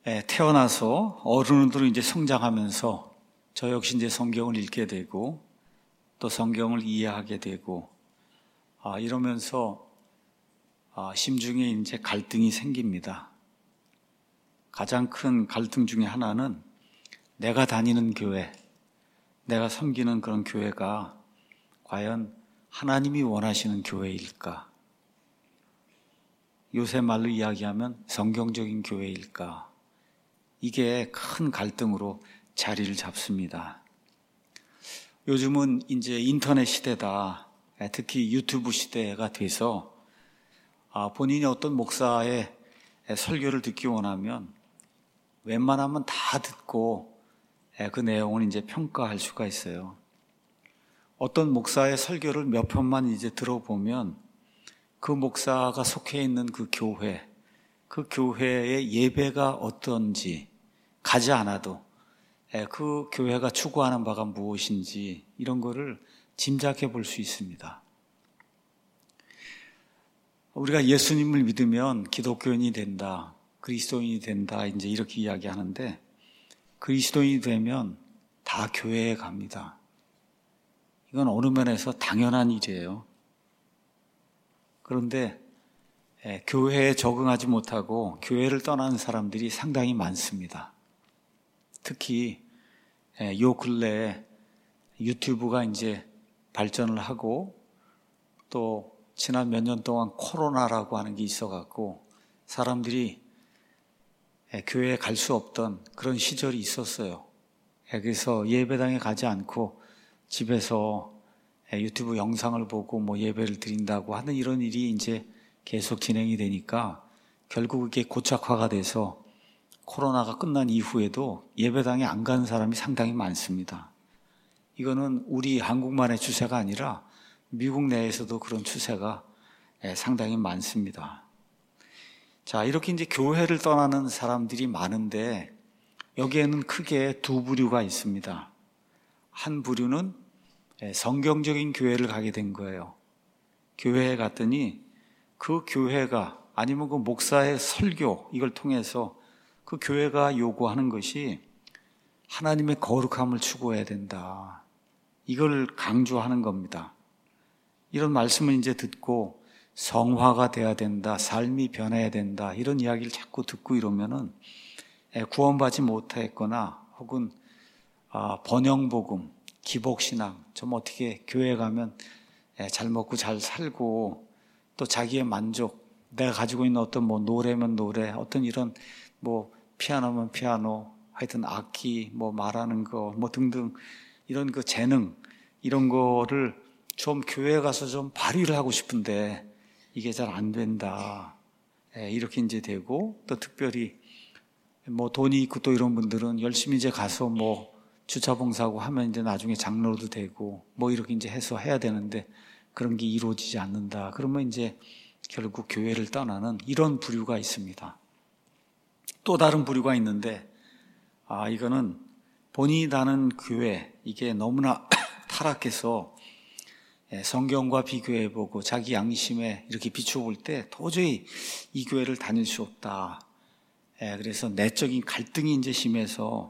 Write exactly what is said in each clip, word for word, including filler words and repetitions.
태어나서 어른으로 이제 성장하면서 저 역시 이제 성경을 읽게 되고 또 성경을 이해하게 되고 아, 이러면서 아, 심중에 이제 갈등이 생깁니다. 가장 큰 갈등 중에 하나는 내가 다니는 교회, 내가 섬기는 그런 교회가 과연 하나님이 원하시는 교회일까? 요새 말로 이야기하면 성경적인 교회일까? 이게 큰 갈등으로 자리를 잡습니다. 요즘은 이제 인터넷 시대다. 특히 유튜브 시대가 돼서 본인이 어떤 목사의 설교를 듣기 원하면 웬만하면 다 듣고 그 내용을 이제 평가할 수가 있어요. 어떤 목사의 설교를 몇 편만 이제 들어보면 그 목사가 속해 있는 그 교회, 그 교회의 예배가 어떤지 가지 않아도 그 교회가 추구하는 바가 무엇인지 이런 거를 짐작해 볼 수 있습니다. 우리가 예수님을 믿으면 기독교인이 된다, 그리스도인이 된다, 이제 이렇게 이야기하는데 그리스도인이 되면 다 교회에 갑니다. 이건 어느 면에서 당연한 일이에요. 그런데 교회에 적응하지 못하고 교회를 떠나는 사람들이 상당히 많습니다. 특히 요 근래에 유튜브가 이제 발전을 하고 또 지난 몇 년 동안 코로나라고 하는 게 있어갖고 사람들이 교회에 갈 수 없던 그런 시절이 있었어요. 그래서 예배당에 가지 않고 집에서 유튜브 영상을 보고 뭐 예배를 드린다고 하는 이런 일이 이제 계속 진행이 되니까 결국 이게 고착화가 돼서 코로나가 끝난 이후에도 예배당에 안 가는 사람이 상당히 많습니다. 이거는 우리 한국만의 추세가 아니라 미국 내에서도 그런 추세가 상당히 많습니다. 자, 이렇게 이제 교회를 떠나는 사람들이 많은데 여기에는 크게 두 부류가 있습니다. 한 부류는 성경적인 교회를 가게 된 거예요. 교회에 갔더니 그 교회가 아니면 그 목사의 설교 이걸 통해서 그 교회가 요구하는 것이 하나님의 거룩함을 추구해야 된다. 이걸 강조하는 겁니다. 이런 말씀을 이제 듣고 성화가 돼야 된다, 삶이 변해야 된다, 이런 이야기를 자꾸 듣고 이러면은 구원받지 못했거나 혹은 번영복음, 기복신앙, 좀 어떻게 교회 가면 잘 먹고 잘 살고 또 자기의 만족, 내가 가지고 있는 어떤 뭐 노래면 노래, 어떤 이런 뭐 피아노면 피아노, 하여튼 악기, 뭐 말하는 거, 뭐 등등 이런 그 재능, 이런 거를 좀 교회에 가서 좀 발휘를 하고 싶은데 이게 잘 안 된다. 이렇게 이제 되고 또 특별히 뭐 돈이 있고 또 이런 분들은 열심히 이제 가서 뭐 주차 봉사하고 하면 이제 나중에 장로도 되고 뭐 이렇게 이제 해서 해야 되는데 그런 게 이루어지지 않는다. 그러면 이제 결국 교회를 떠나는 이런 부류가 있습니다. 또 다른 부류가 있는데 아 이거는 본인이 다는 교회 이게 너무나 타락해서 성경과 비교해보고 자기 양심에 이렇게 비춰볼 때 도저히 이 교회를 다닐 수 없다. 그래서 내적인 갈등이 이제 심해서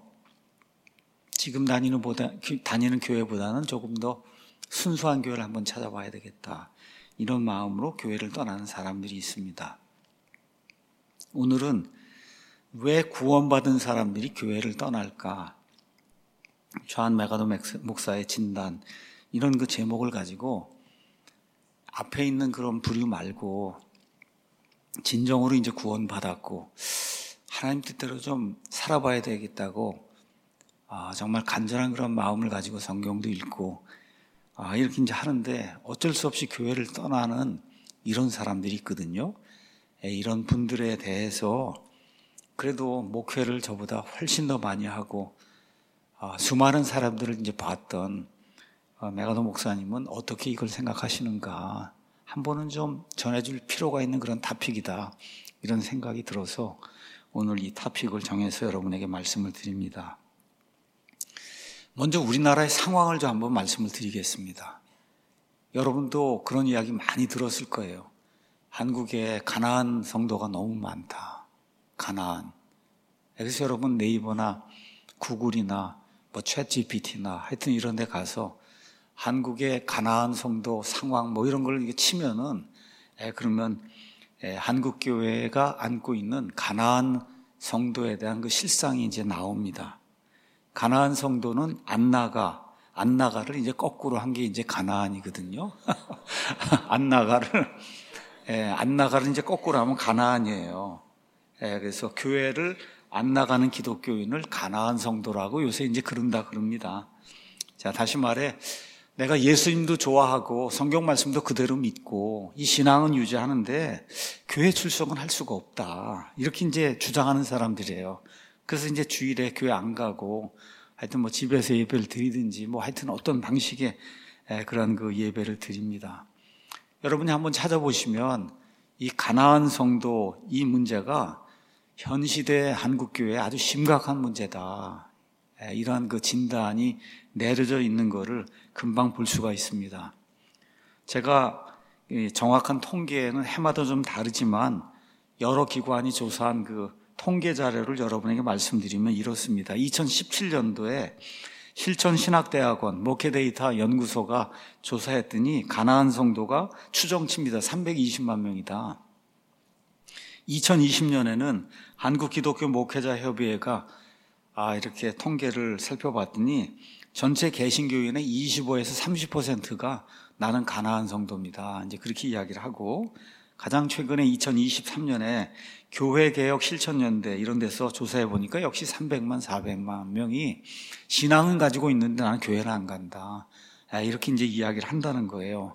지금 다니는 보다, 다니는 교회보다는 조금 더 순수한 교회를 한번 찾아봐야 되겠다. 이런 마음으로 교회를 떠나는 사람들이 있습니다. 오늘은 왜 구원받은 사람들이 교회를 떠날까? 존 맥아도 목사의 진단, 이런 그 제목을 가지고 앞에 있는 그런 부류 말고 진정으로 이제 구원받았고 하나님 뜻대로 좀 살아봐야 되겠다고 아, 정말 간절한 그런 마음을 가지고 성경도 읽고 아, 이렇게 이제 하는데 어쩔 수 없이 교회를 떠나는 이런 사람들이 있거든요. 이런 분들에 대해서 그래도 목회를 저보다 훨씬 더 많이 하고 아, 수많은 사람들을 이제 봤던 아, 맥아도 목사님은 어떻게 이걸 생각하시는가 한 번은 좀 전해줄 필요가 있는 그런 토픽이다 이런 생각이 들어서 오늘 이 토픽을 정해서 여러분에게 말씀을 드립니다. 먼저 우리나라의 상황을 좀 한번 말씀을 드리겠습니다. 여러분도 그런 이야기 많이 들었을 거예요. 한국에 가나안 성도가 너무 많다. 가나안. 그래서 여러분 네이버나 구글이나 뭐 챗지피티나 하여튼 이런 데 가서 한국의 가나안 성도 상황 뭐 이런 걸 치면은 에, 그러면 에, 한국 교회가 안고 있는 가나안 성도에 대한 그 실상이 이제 나옵니다. 가나안 성도는 안나가, 안나가를 이제 거꾸로 한 게 이제 가나안이거든요. 안나가를, 예, 안나가를 이제 거꾸로 하면 가나안이에요. 예, 그래서 교회를 안 나가는 기독교인을 가나안 성도라고 요새 이제 그런다 그럽니다. 자, 다시 말해, 내가 예수님도 좋아하고 성경 말씀도 그대로 믿고 이 신앙은 유지하는데 교회 출석은 할 수가 없다. 이렇게 이제 주장하는 사람들이에요. 그래서 이제 주일에 교회 안 가고 하여튼 뭐 집에서 예배를 드리든지 뭐 하여튼 어떤 방식의 그런 그 예배를 드립니다. 여러분이 한번 찾아보시면 이 가나안 성도 이 문제가 현 시대 한국교회에 아주 심각한 문제다. 이러한 그 진단이 내려져 있는 것을 금방 볼 수가 있습니다. 제가 정확한 통계는 해마다 좀 다르지만 여러 기관이 조사한 그 통계 자료를 여러분에게 말씀드리면 이렇습니다. 이천십칠 년도에 실천신학대학원 목회데이터 연구소가 조사했더니 가나안 성도가 추정치입니다. 삼백이십만 명이다. 이천이십 년에는 한국기독교 목회자협의회가 아, 이렇게 통계를 살펴봤더니 전체 개신교인의 이십오에서 삼십 퍼센트가 나는 가나안 성도입니다. 이제 그렇게 이야기를 하고 가장 최근에 이천이십삼 년에 교회개혁 실천연대 이런 데서 조사해 보니까 역시 삼백만, 사백만 명이 신앙은 가지고 있는데 나는 교회를 안 간다. 이렇게 이제 이야기를 한다는 거예요.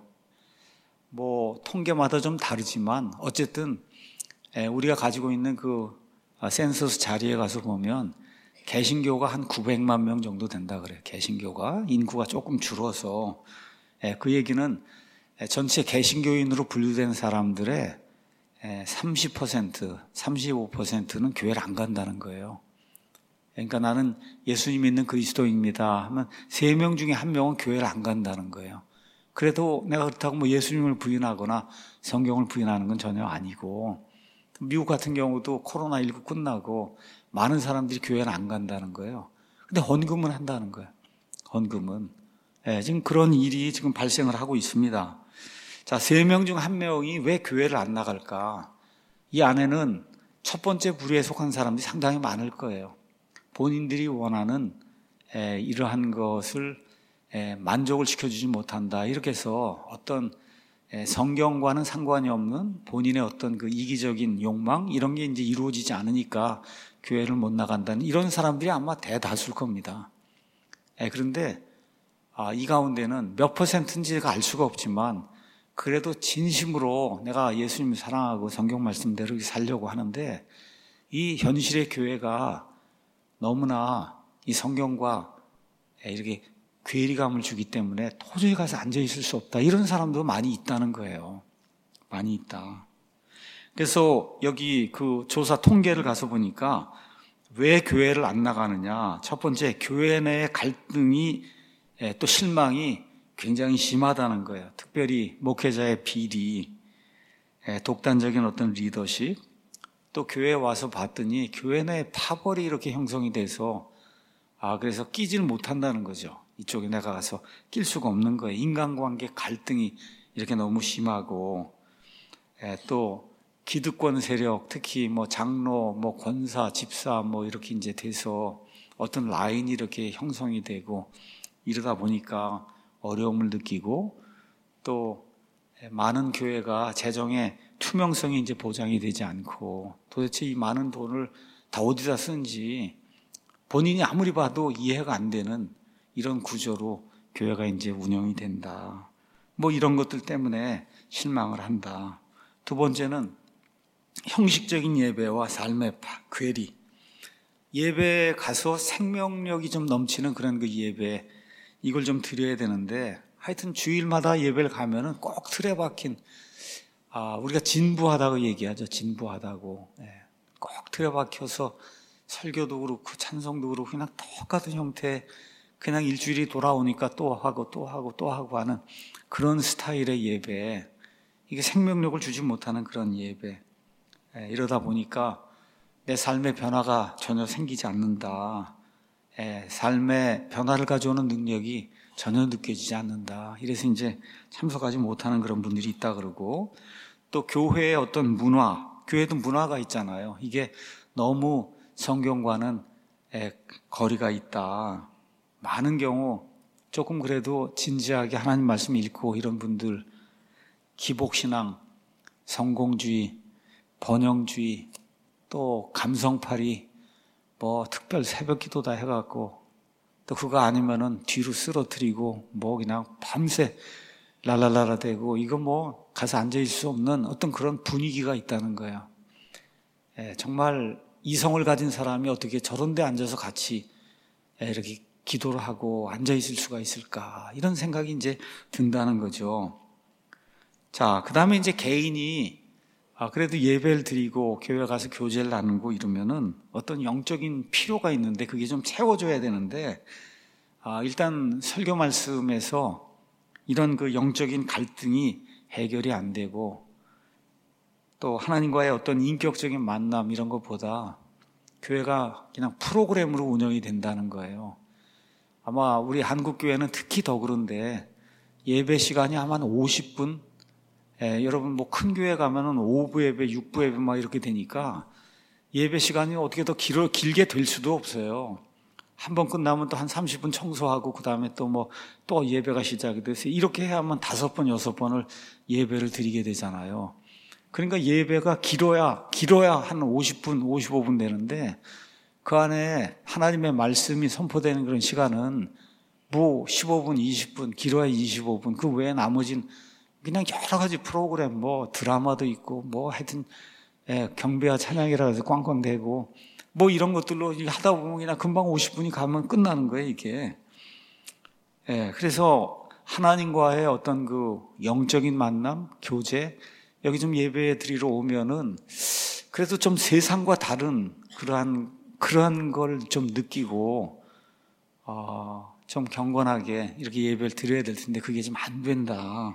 뭐 통계마다 좀 다르지만 어쨌든 우리가 가지고 있는 그 센서스 자리에 가서 보면 개신교가 한 구백만 명 정도 된다 그래요. 개신교가 인구가 조금 줄어서 그 얘기는 전체 개신교인으로 분류된 사람들의 삼십 퍼센트, 삼십오 퍼센트는 교회를 안 간다는 거예요. 그러니까 나는 예수님 믿는 그리스도인입니다 하면 세 명 중에 한 명은 교회를 안 간다는 거예요. 그래도 내가 그렇다고 뭐 예수님을 부인하거나 성경을 부인하는 건 전혀 아니고 미국 같은 경우도 코로나십구 끝나고 많은 사람들이 교회를 안 간다는 거예요. 근데 헌금은 한다는 거예요. 헌금은. 네, 지금 그런 일이 지금 발생을 하고 있습니다. 자, 세 명 중 한 명이 왜 교회를 안 나갈까? 이 안에는 첫 번째 부류에 속한 사람들이 상당히 많을 거예요. 본인들이 원하는 에, 이러한 것을 에, 만족을 시켜주지 못한다. 이렇게 해서 어떤 에, 성경과는 상관이 없는 본인의 어떤 그 이기적인 욕망 이런 게 이제 이루어지지 않으니까 교회를 못 나간다는 이런 사람들이 아마 대다수일 겁니다. 에, 그런데 아, 이 가운데는 몇 퍼센트인지가 알 수가 없지만 그래도 진심으로 내가 예수님을 사랑하고 성경 말씀대로 살려고 하는데 이 현실의 교회가 너무나 이 성경과 이렇게 괴리감을 주기 때문에 도저히 가서 앉아있을 수 없다. 이런 사람도 많이 있다는 거예요. 많이 있다. 그래서 여기 그 조사 통계를 가서 보니까 왜 교회를 안 나가느냐. 첫 번째, 교회 내의 갈등이 또 실망이 굉장히 심하다는 거예요. 특별히 목회자의 비리, 독단적인 어떤 리더십, 또 교회에 와서 봤더니 교회 내에 파벌이 이렇게 형성이 돼서 아 그래서 끼지를 못한다는 거죠. 이쪽에 내가 가서 낄 수가 없는 거예요. 인간관계 갈등이 이렇게 너무 심하고 또 기득권 세력, 특히 뭐 장로, 뭐 권사, 집사 뭐 이렇게 이제 돼서 어떤 라인이 이렇게 형성이 되고 이러다 보니까 어려움을 느끼고 또 많은 교회가 재정의 투명성이 이제 보장이 되지 않고 도대체 이 많은 돈을 다 어디다 쓰는지 본인이 아무리 봐도 이해가 안 되는 이런 구조로 교회가 이제 운영이 된다. 뭐 이런 것들 때문에 실망을 한다. 두 번째는 형식적인 예배와 삶의 괴리. 예배에 가서 생명력이 좀 넘치는 그런 그 예배 이걸 좀 드려야 되는데 하여튼 주일마다 예배를 가면은 꼭 틀에 박힌 아 우리가 진부하다고 얘기하죠. 진부하다고 예, 꼭 틀에 박혀서 설교도 그렇고 찬송도 그렇고 그냥 똑같은 형태 그냥 일주일이 돌아오니까 또 하고 또 하고 또 하고 하는 그런 스타일의 예배 이게 생명력을 주지 못하는 그런 예배 예, 이러다 보니까 내 삶의 변화가 전혀 생기지 않는다. 예, 삶의 변화를 가져오는 능력이 전혀 느껴지지 않는다. 이래서 이제 참석하지 못하는 그런 분들이 있다 그러고, 또 교회의 어떤 문화, 교회도 문화가 있잖아요. 이게 너무 성경과는 예, 거리가 있다. 많은 경우 조금 그래도 진지하게 하나님 말씀 읽고 이런 분들, 기복신앙, 성공주의, 번영주의, 또 감성팔이, 뭐 특별 새벽기도 다 해갖고, 또 그거 아니면은 뒤로 쓰러뜨리고 뭐 그냥 밤새 랄랄라라 대고, 이거 뭐 가서 앉아있을 수 없는 어떤 그런 분위기가 있다는 거예요. 예, 정말 이성을 가진 사람이 어떻게 저런 데 앉아서 같이 예, 이렇게 기도를 하고 앉아있을 수가 있을까, 이런 생각이 이제 든다는 거죠. 자, 그 다음에 이제 개인이 아, 그래도 예배를 드리고 교회 가서 교제를 나누고 이러면은 어떤 영적인 필요가 있는데 그게 좀 채워줘야 되는데, 아, 일단 설교 말씀에서 이런 그 영적인 갈등이 해결이 안 되고, 또 하나님과의 어떤 인격적인 만남 이런 것보다 교회가 그냥 프로그램으로 운영이 된다는 거예요. 아마 우리 한국교회는 특히 더 그런데 예배 시간이 아마 한 오십 분, 예, 여러분 뭐 큰 교회 가면은 오 부 예배, 육 부 예배 막 이렇게 되니까 예배 시간이 어떻게 더 길어, 길게 될 수도 없어요. 한 번 끝나면 또 한 삼십 분 청소하고 그 다음에 또 뭐 또 예배가 시작이 돼서 이렇게 해야만 다섯 번, 여섯 번을 예배를 드리게 되잖아요. 그러니까 예배가 길어야, 길어야 한 오십 분, 오십오 분 되는데 그 안에 하나님의 말씀이 선포되는 그런 시간은 뭐 십오 분, 이십 분, 길어야 이십오 분, 그 외에 나머지는 그냥 여러 가지 프로그램, 뭐 드라마도 있고 뭐 하여튼 예, 경배와 찬양이라 해서 꽝꽝대고 뭐 이런 것들로 하다 보면 그냥 금방 오십 분이 가면 끝나는 거예요, 이게. 예, 그래서 하나님과의 어떤 그 영적인 만남, 교제, 여기 좀 예배 드리러 오면은 그래도 좀 세상과 다른 그러한 그러한 걸 좀 느끼고 어, 좀 경건하게 이렇게 예배를 드려야 될 텐데 그게 좀 안 된다.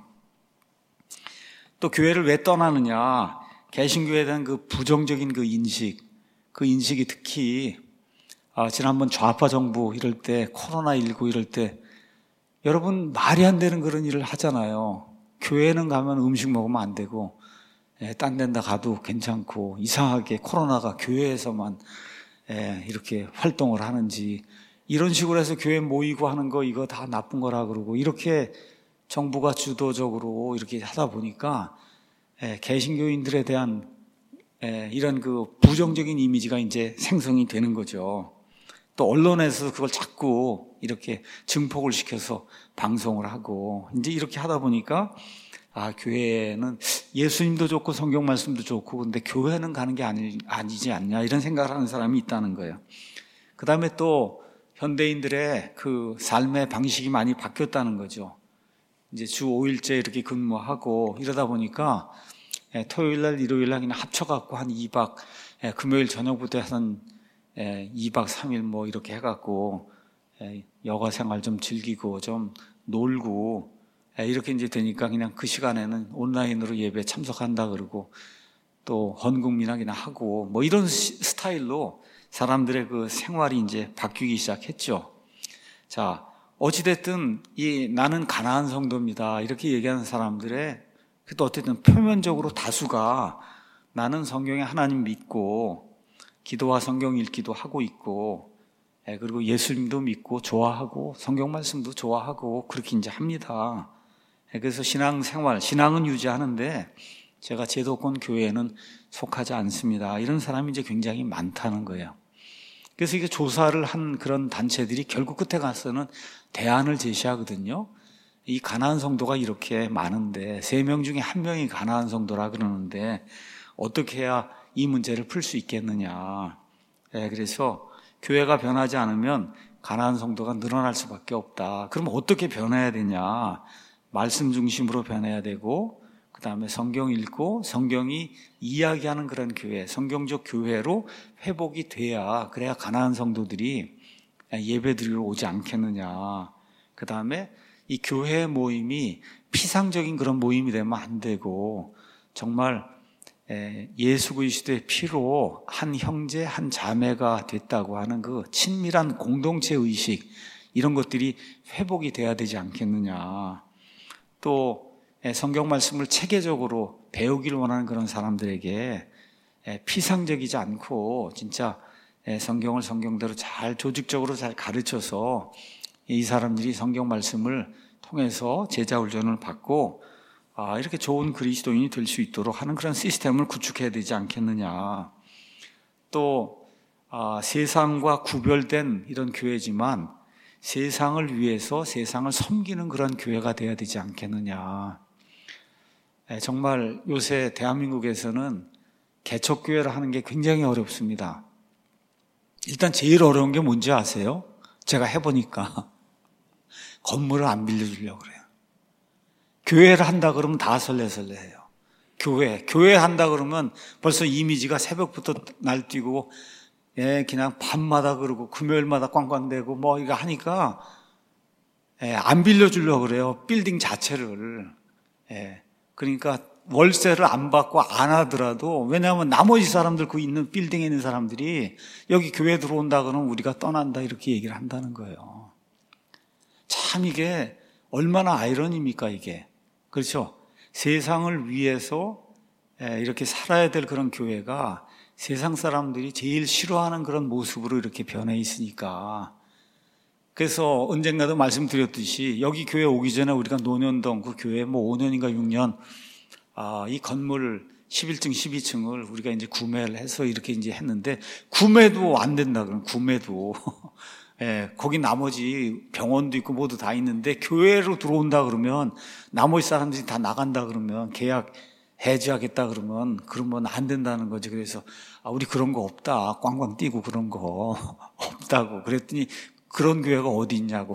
또 교회를 왜 떠나느냐? 개신교회에 대한 그 부정적인 그 인식, 그 인식이 특히 아, 지난번 좌파 정부 이럴 때, 코로나십구 이럴 때 여러분 말이 안 되는 그런 일을 하잖아요. 교회는 가면 음식 먹으면 안 되고 예, 딴 데다 가도 괜찮고, 이상하게 코로나가 교회에서만 예, 이렇게 활동을 하는지, 이런 식으로 해서 교회 모이고 하는 거 이거 다 나쁜 거라 그러고, 이렇게 정부가 주도적으로 이렇게 하다 보니까 예, 개신교인들에 대한 예, 이런 그 부정적인 이미지가 이제 생성이 되는 거죠. 또 언론에서 그걸 자꾸 이렇게 증폭을 시켜서 방송을 하고, 이제 이렇게 하다 보니까 아, 교회는 예수님도 좋고 성경 말씀도 좋고 근데 교회는 가는 게 아니, 아니지 않냐, 이런 생각을 하는 사람이 있다는 거예요. 그 다음에 또 현대인들의 그 삶의 방식이 많이 바뀌었다는 거죠. 이제 주 오 일째 이렇게 근무하고 이러다 보니까 토요일 날, 일요일 날 그냥 합쳐갖고 한 이 박, 금요일 저녁부터 한 이 박 삼 일 뭐 이렇게 해갖고 여가 생활 좀 즐기고 좀 놀고 이렇게 이제 되니까 그냥 그 시간에는 온라인으로 예배 참석한다 그러고 또 헌금이나 하고 뭐 이런 스타일로 사람들의 그 생활이 이제 바뀌기 시작했죠. 자, 어찌됐든 이 나는 가나안 성도입니다 이렇게 얘기하는 사람들의 그래도 어쨌든 표면적으로 다수가 나는 성경에 하나님 믿고 기도와 성경 읽기도 하고 있고 그리고 예수님도 믿고 좋아하고 성경 말씀도 좋아하고 그렇게 이제 합니다. 그래서 신앙생활, 신앙은 유지하는데 제가 제도권 교회에는 속하지 않습니다, 이런 사람이 이제 굉장히 많다는 거예요. 그래서 이게 조사를 한 그런 단체들이 결국 끝에 가서는 대안을 제시하거든요. 이 가나안 성도가 이렇게 많은데 세 명 중에 한 명이 가나안 성도라 그러는데 어떻게 해야 이 문제를 풀 수 있겠느냐. 네, 그래서 교회가 변하지 않으면 가나안 성도가 늘어날 수밖에 없다. 그럼 어떻게 변해야 되냐. 말씀 중심으로 변해야 되고, 그 다음에 성경 읽고 성경이 이야기하는 그런 교회, 성경적 교회로 회복이 돼야, 그래야 가나안 성도들이 예배 드리러 오지 않겠느냐. 그 다음에 이 교회 모임이 피상적인 그런 모임이 되면 안 되고 정말 예수 그리스도의 피로 한 형제, 한 자매가 됐다고 하는 그 친밀한 공동체 의식, 이런 것들이 회복이 돼야 되지 않겠느냐. 또 성경 말씀을 체계적으로 배우기를 원하는 그런 사람들에게 피상적이지 않고 진짜 성경을 성경대로 잘 조직적으로 잘 가르쳐서 이 사람들이 성경 말씀을 통해서 제자 훈련을 받고 아, 이렇게 좋은 그리스도인이 될 수 있도록 하는 그런 시스템을 구축해야 되지 않겠느냐. 또 아, 세상과 구별된 이런 교회지만 세상을 위해서 세상을 섬기는 그런 교회가 돼야 되지 않겠느냐. 정말 요새 대한민국에서는 개척교회를 하는 게 굉장히 어렵습니다. 일단 제일 어려운 게 뭔지 아세요? 제가 해보니까 건물을 안 빌려주려고 그래요. 교회를 한다 그러면 다 설레설레해요. 교회, 교회 한다 그러면 벌써 이미지가 새벽부터 날뛰고, 예, 그냥 밤마다 그러고 금요일마다 꽝꽝대고 뭐 이거 하니까 예, 안 빌려주려고 그래요. 빌딩 자체를. 예, 그러니까 월세를 안 받고 안 하더라도, 왜냐하면 나머지 사람들 그 있는 빌딩에 있는 사람들이 여기 교회 들어온다 그러면 우리가 떠난다 이렇게 얘기를 한다는 거예요. 참 이게 얼마나 아이러니입니까 이게. 그렇죠? 세상을 위해서 이렇게 살아야 될 그런 교회가 세상 사람들이 제일 싫어하는 그런 모습으로 이렇게 변해 있으니까. 그래서 언젠가도 말씀드렸듯이 여기 교회 오기 전에 우리가 노년동 그 교회 뭐 오 년인가 육 년 아, 이 건물 십일 층, 십이 층을 우리가 이제 구매를 해서 이렇게 이제 했는데 구매도 안 된다 그러면 구매도 예, 거기 나머지 병원도 있고 모두 다 있는데 교회로 들어온다 그러면 나머지 사람들이 다 나간다 그러면 계약 해지하겠다 그러면 그러면 안 된다는 거지. 그래서 아, 우리 그런 거 없다. 꽝꽝 뛰고 그런 거 없다고. 그랬더니 그런 교회가 어디 있냐고.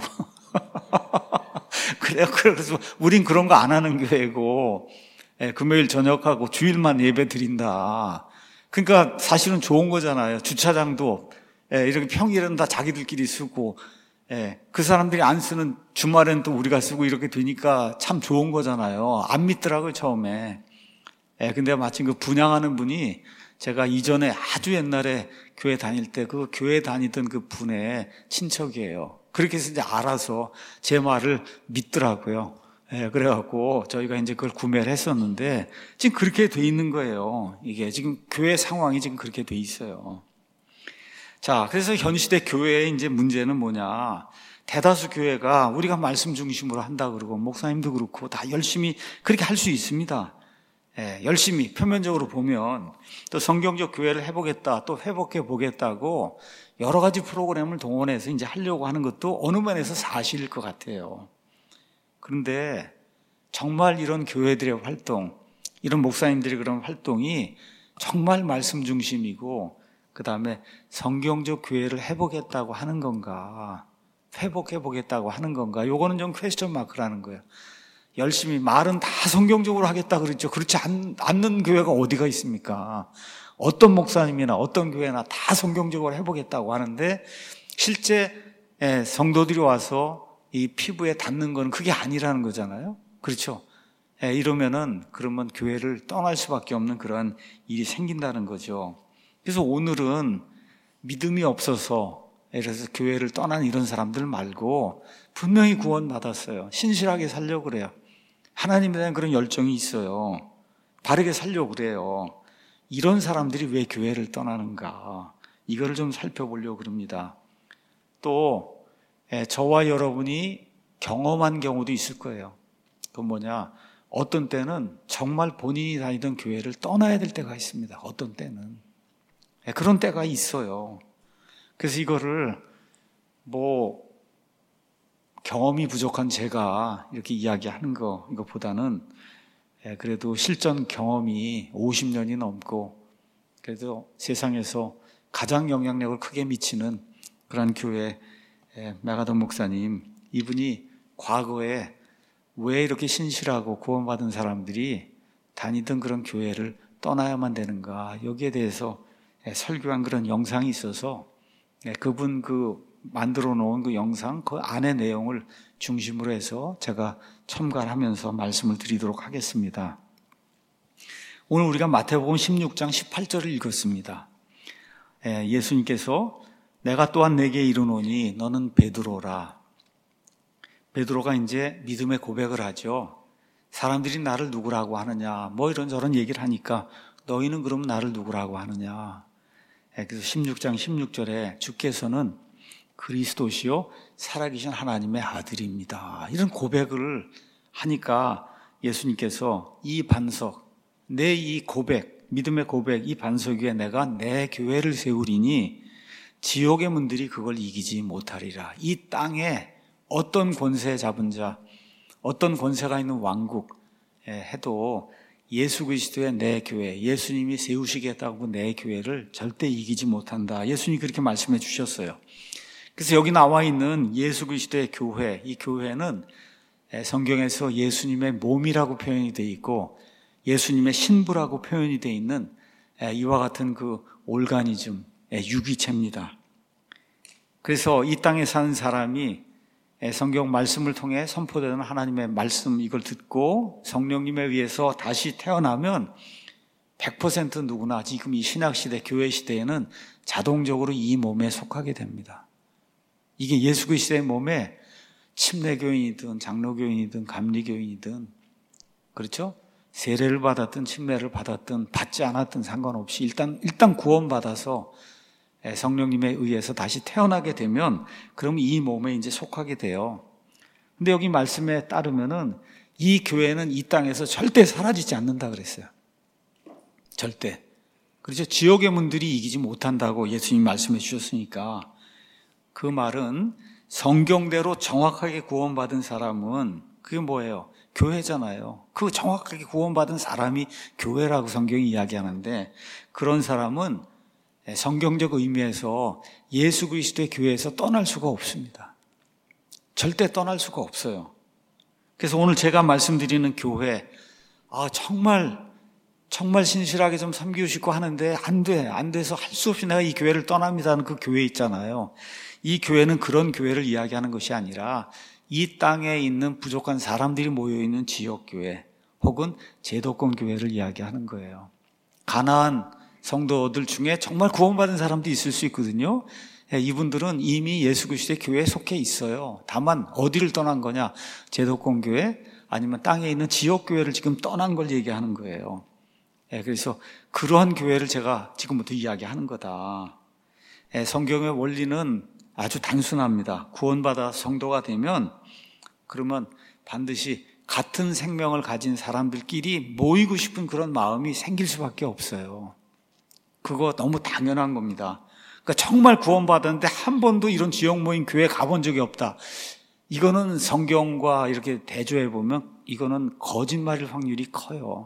그래요. 그래서 우린 그런 거 안 하는 교회고 예, 금요일 저녁하고 주일만 예배 드린다. 그러니까 사실은 좋은 거잖아요. 주차장도 예, 이렇게 평일은 다 자기들끼리 쓰고, 예, 그 사람들이 안 쓰는 주말엔 또 우리가 쓰고 이렇게 되니까 참 좋은 거잖아요. 안 믿더라고요, 처음에. 예, 근데 마침 그 분양하는 분이 제가 이전에 아주 옛날에 교회 다닐 때 그 교회 다니던 그 분의 친척이에요. 그렇게 해서 이제 알아서 제 말을 믿더라고요. 예, 그래갖고 저희가 이제 그걸 구매를 했었는데 지금 그렇게 돼 있는 거예요. 이게 지금 교회 상황이 지금 그렇게 돼 있어요. 자, 그래서 현 시대 교회의 이제 문제는 뭐냐. 대다수 교회가 우리가 말씀 중심으로 한다 그러고, 목사님도 그렇고, 다 열심히 그렇게 할 수 있습니다. 예, 열심히, 표면적으로 보면, 또 성경적 교회를 해보겠다, 또 회복해 보겠다고, 여러 가지 프로그램을 동원해서 이제 하려고 하는 것도 어느 면에서 사실일 것 같아요. 그런데, 정말 이런 교회들의 활동, 이런 목사님들의 그런 활동이 정말 말씀 중심이고, 그 다음에 성경적 교회를 해보겠다고 하는 건가, 회복해보겠다고 하는 건가, 요거는 좀 퀘스천 마크라는 거예요. 열심히 말은 다 성경적으로 하겠다 그랬죠. 그렇지 않, 않는 교회가 어디가 있습니까? 어떤 목사님이나 어떤 교회나 다 성경적으로 해보겠다고 하는데 실제 성도들이 와서 이 피부에 닿는 건 그게 아니라는 거잖아요. 그렇죠? 이러면은 그러면 교회를 떠날 수밖에 없는 그런 일이 생긴다는 거죠. 그래서 오늘은 믿음이 없어서 그래서 교회를 떠난 이런 사람들 말고 분명히 구원받았어요. 신실하게 살려고 그래요. 하나님에 대한 그런 열정이 있어요. 바르게 살려고 그래요. 이런 사람들이 왜 교회를 떠나는가, 이거를 좀 살펴보려고 그럽니다. 또 저와 여러분이 경험한 경우도 있을 거예요. 그건 뭐냐, 어떤 때는 정말 본인이 다니던 교회를 떠나야 될 때가 있습니다. 어떤 때는 그런 때가 있어요. 그래서 이거를 뭐 경험이 부족한 제가 이렇게 이야기하는 거, 이거보다는 그래도 실전 경험이 오십 년이 넘고 그래도 세상에서 가장 영향력을 크게 미치는 그런 교회 메가더 목사님, 이분이 과거에 왜 이렇게 신실하고 구원받은 사람들이 다니던 그런 교회를 떠나야만 되는가, 여기에 대해서 설교한 그런 영상이 있어서 그분 그 만들어 놓은 그 영상, 그 안의 내용을 중심으로 해서 제가 첨가하면서 말씀을 드리도록 하겠습니다. 오늘 우리가 마태복음 십육 장 십팔 절을 읽었습니다. 예수님께서 내가 또한 내게 이르노니 너는 베드로라. 베드로가 이제 믿음의 고백을 하죠. 사람들이 나를 누구라고 하느냐, 뭐 이런저런 얘기를 하니까 너희는 그럼 나를 누구라고 하느냐. 그래서 십육 장 십육 절에 주께서는 그리스도시요 살아계신 하나님의 아들입니다. 이런 고백을 하니까 예수님께서 이 반석, 내 이 고백, 믿음의 고백, 이 반석 위에 내가 내 교회를 세우리니 지옥의 문들이 그걸 이기지 못하리라. 이 땅에 어떤 권세 잡은 자, 어떤 권세가 있는 왕국 해도 예수 그리스도의 내 교회, 예수님이 세우시겠다고 내 교회를 절대 이기지 못한다. 예수님이 그렇게 말씀해 주셨어요. 그래서 여기 나와 있는 예수 그리스도의 교회, 이 교회는 성경에서 예수님의 몸이라고 표현이 되어 있고 예수님의 신부라고 표현이 되어 있는 이와 같은 그 오르가니즘, 유기체입니다. 그래서 이 땅에 사는 사람이 성경 말씀을 통해 선포되는 하나님의 말씀 이걸 듣고 성령님에 의해서 다시 태어나면 백 퍼센트 누구나 지금 이 신학시대, 교회 시대에는 자동적으로 이 몸에 속하게 됩니다. 이게 예수 그리스도의 몸에 침례교인이든 장로교인이든 감리교인이든 그렇죠? 세례를 받았든 침례를 받았든 받지 않았든 상관없이 일단 일단 구원받아서 성령님에 의해서 다시 태어나게 되면 그럼 이 몸에 이제 속하게 돼요. 근데 여기 말씀에 따르면은 이 교회는 이 땅에서 절대 사라지지 않는다 그랬어요. 절대. 그렇죠? 지옥의 문들이 이기지 못한다고 예수님이 말씀해 주셨으니까 그 말은 성경대로 정확하게 구원받은 사람은 그게 뭐예요? 교회잖아요. 그 정확하게 구원받은 사람이 교회라고 성경이 이야기하는데 그런 사람은 성경적 의미에서 예수 그리스도의 교회에서 떠날 수가 없습니다. 절대 떠날 수가 없어요. 그래서 오늘 제가 말씀드리는 교회, 아, 정말, 정말 신실하게 좀 섬기고 싶고 하는데 안 돼, 안 돼서 할 수 없이 내가 이 교회를 떠납니다 하는 그 교회 있잖아요. 이 교회는 그런 교회를 이야기하는 것이 아니라 이 땅에 있는 부족한 사람들이 모여있는 지역교회 혹은 제도권 교회를 이야기하는 거예요. 가나안 성도들 중에 정말 구원받은 사람도 있을 수 있거든요. 이분들은 이미 예수 그리스도의 교회에 속해 있어요. 다만 어디를 떠난 거냐? 제도권 교회 아니면 땅에 있는 지역교회를 지금 떠난 걸 얘기하는 거예요. 그래서 그러한 교회를 제가 지금부터 이야기하는 거다. 성경의 원리는 아주 단순합니다. 구원받아 성도가 되면 그러면 반드시 같은 생명을 가진 사람들끼리 모이고 싶은 그런 마음이 생길 수밖에 없어요. 그거 너무 당연한 겁니다. 그러니까 정말 구원받았는데 한 번도 이런 지역 모임 교회 가본 적이 없다. 이거는 성경과 이렇게 대조해 보면 이거는 거짓말일 확률이 커요.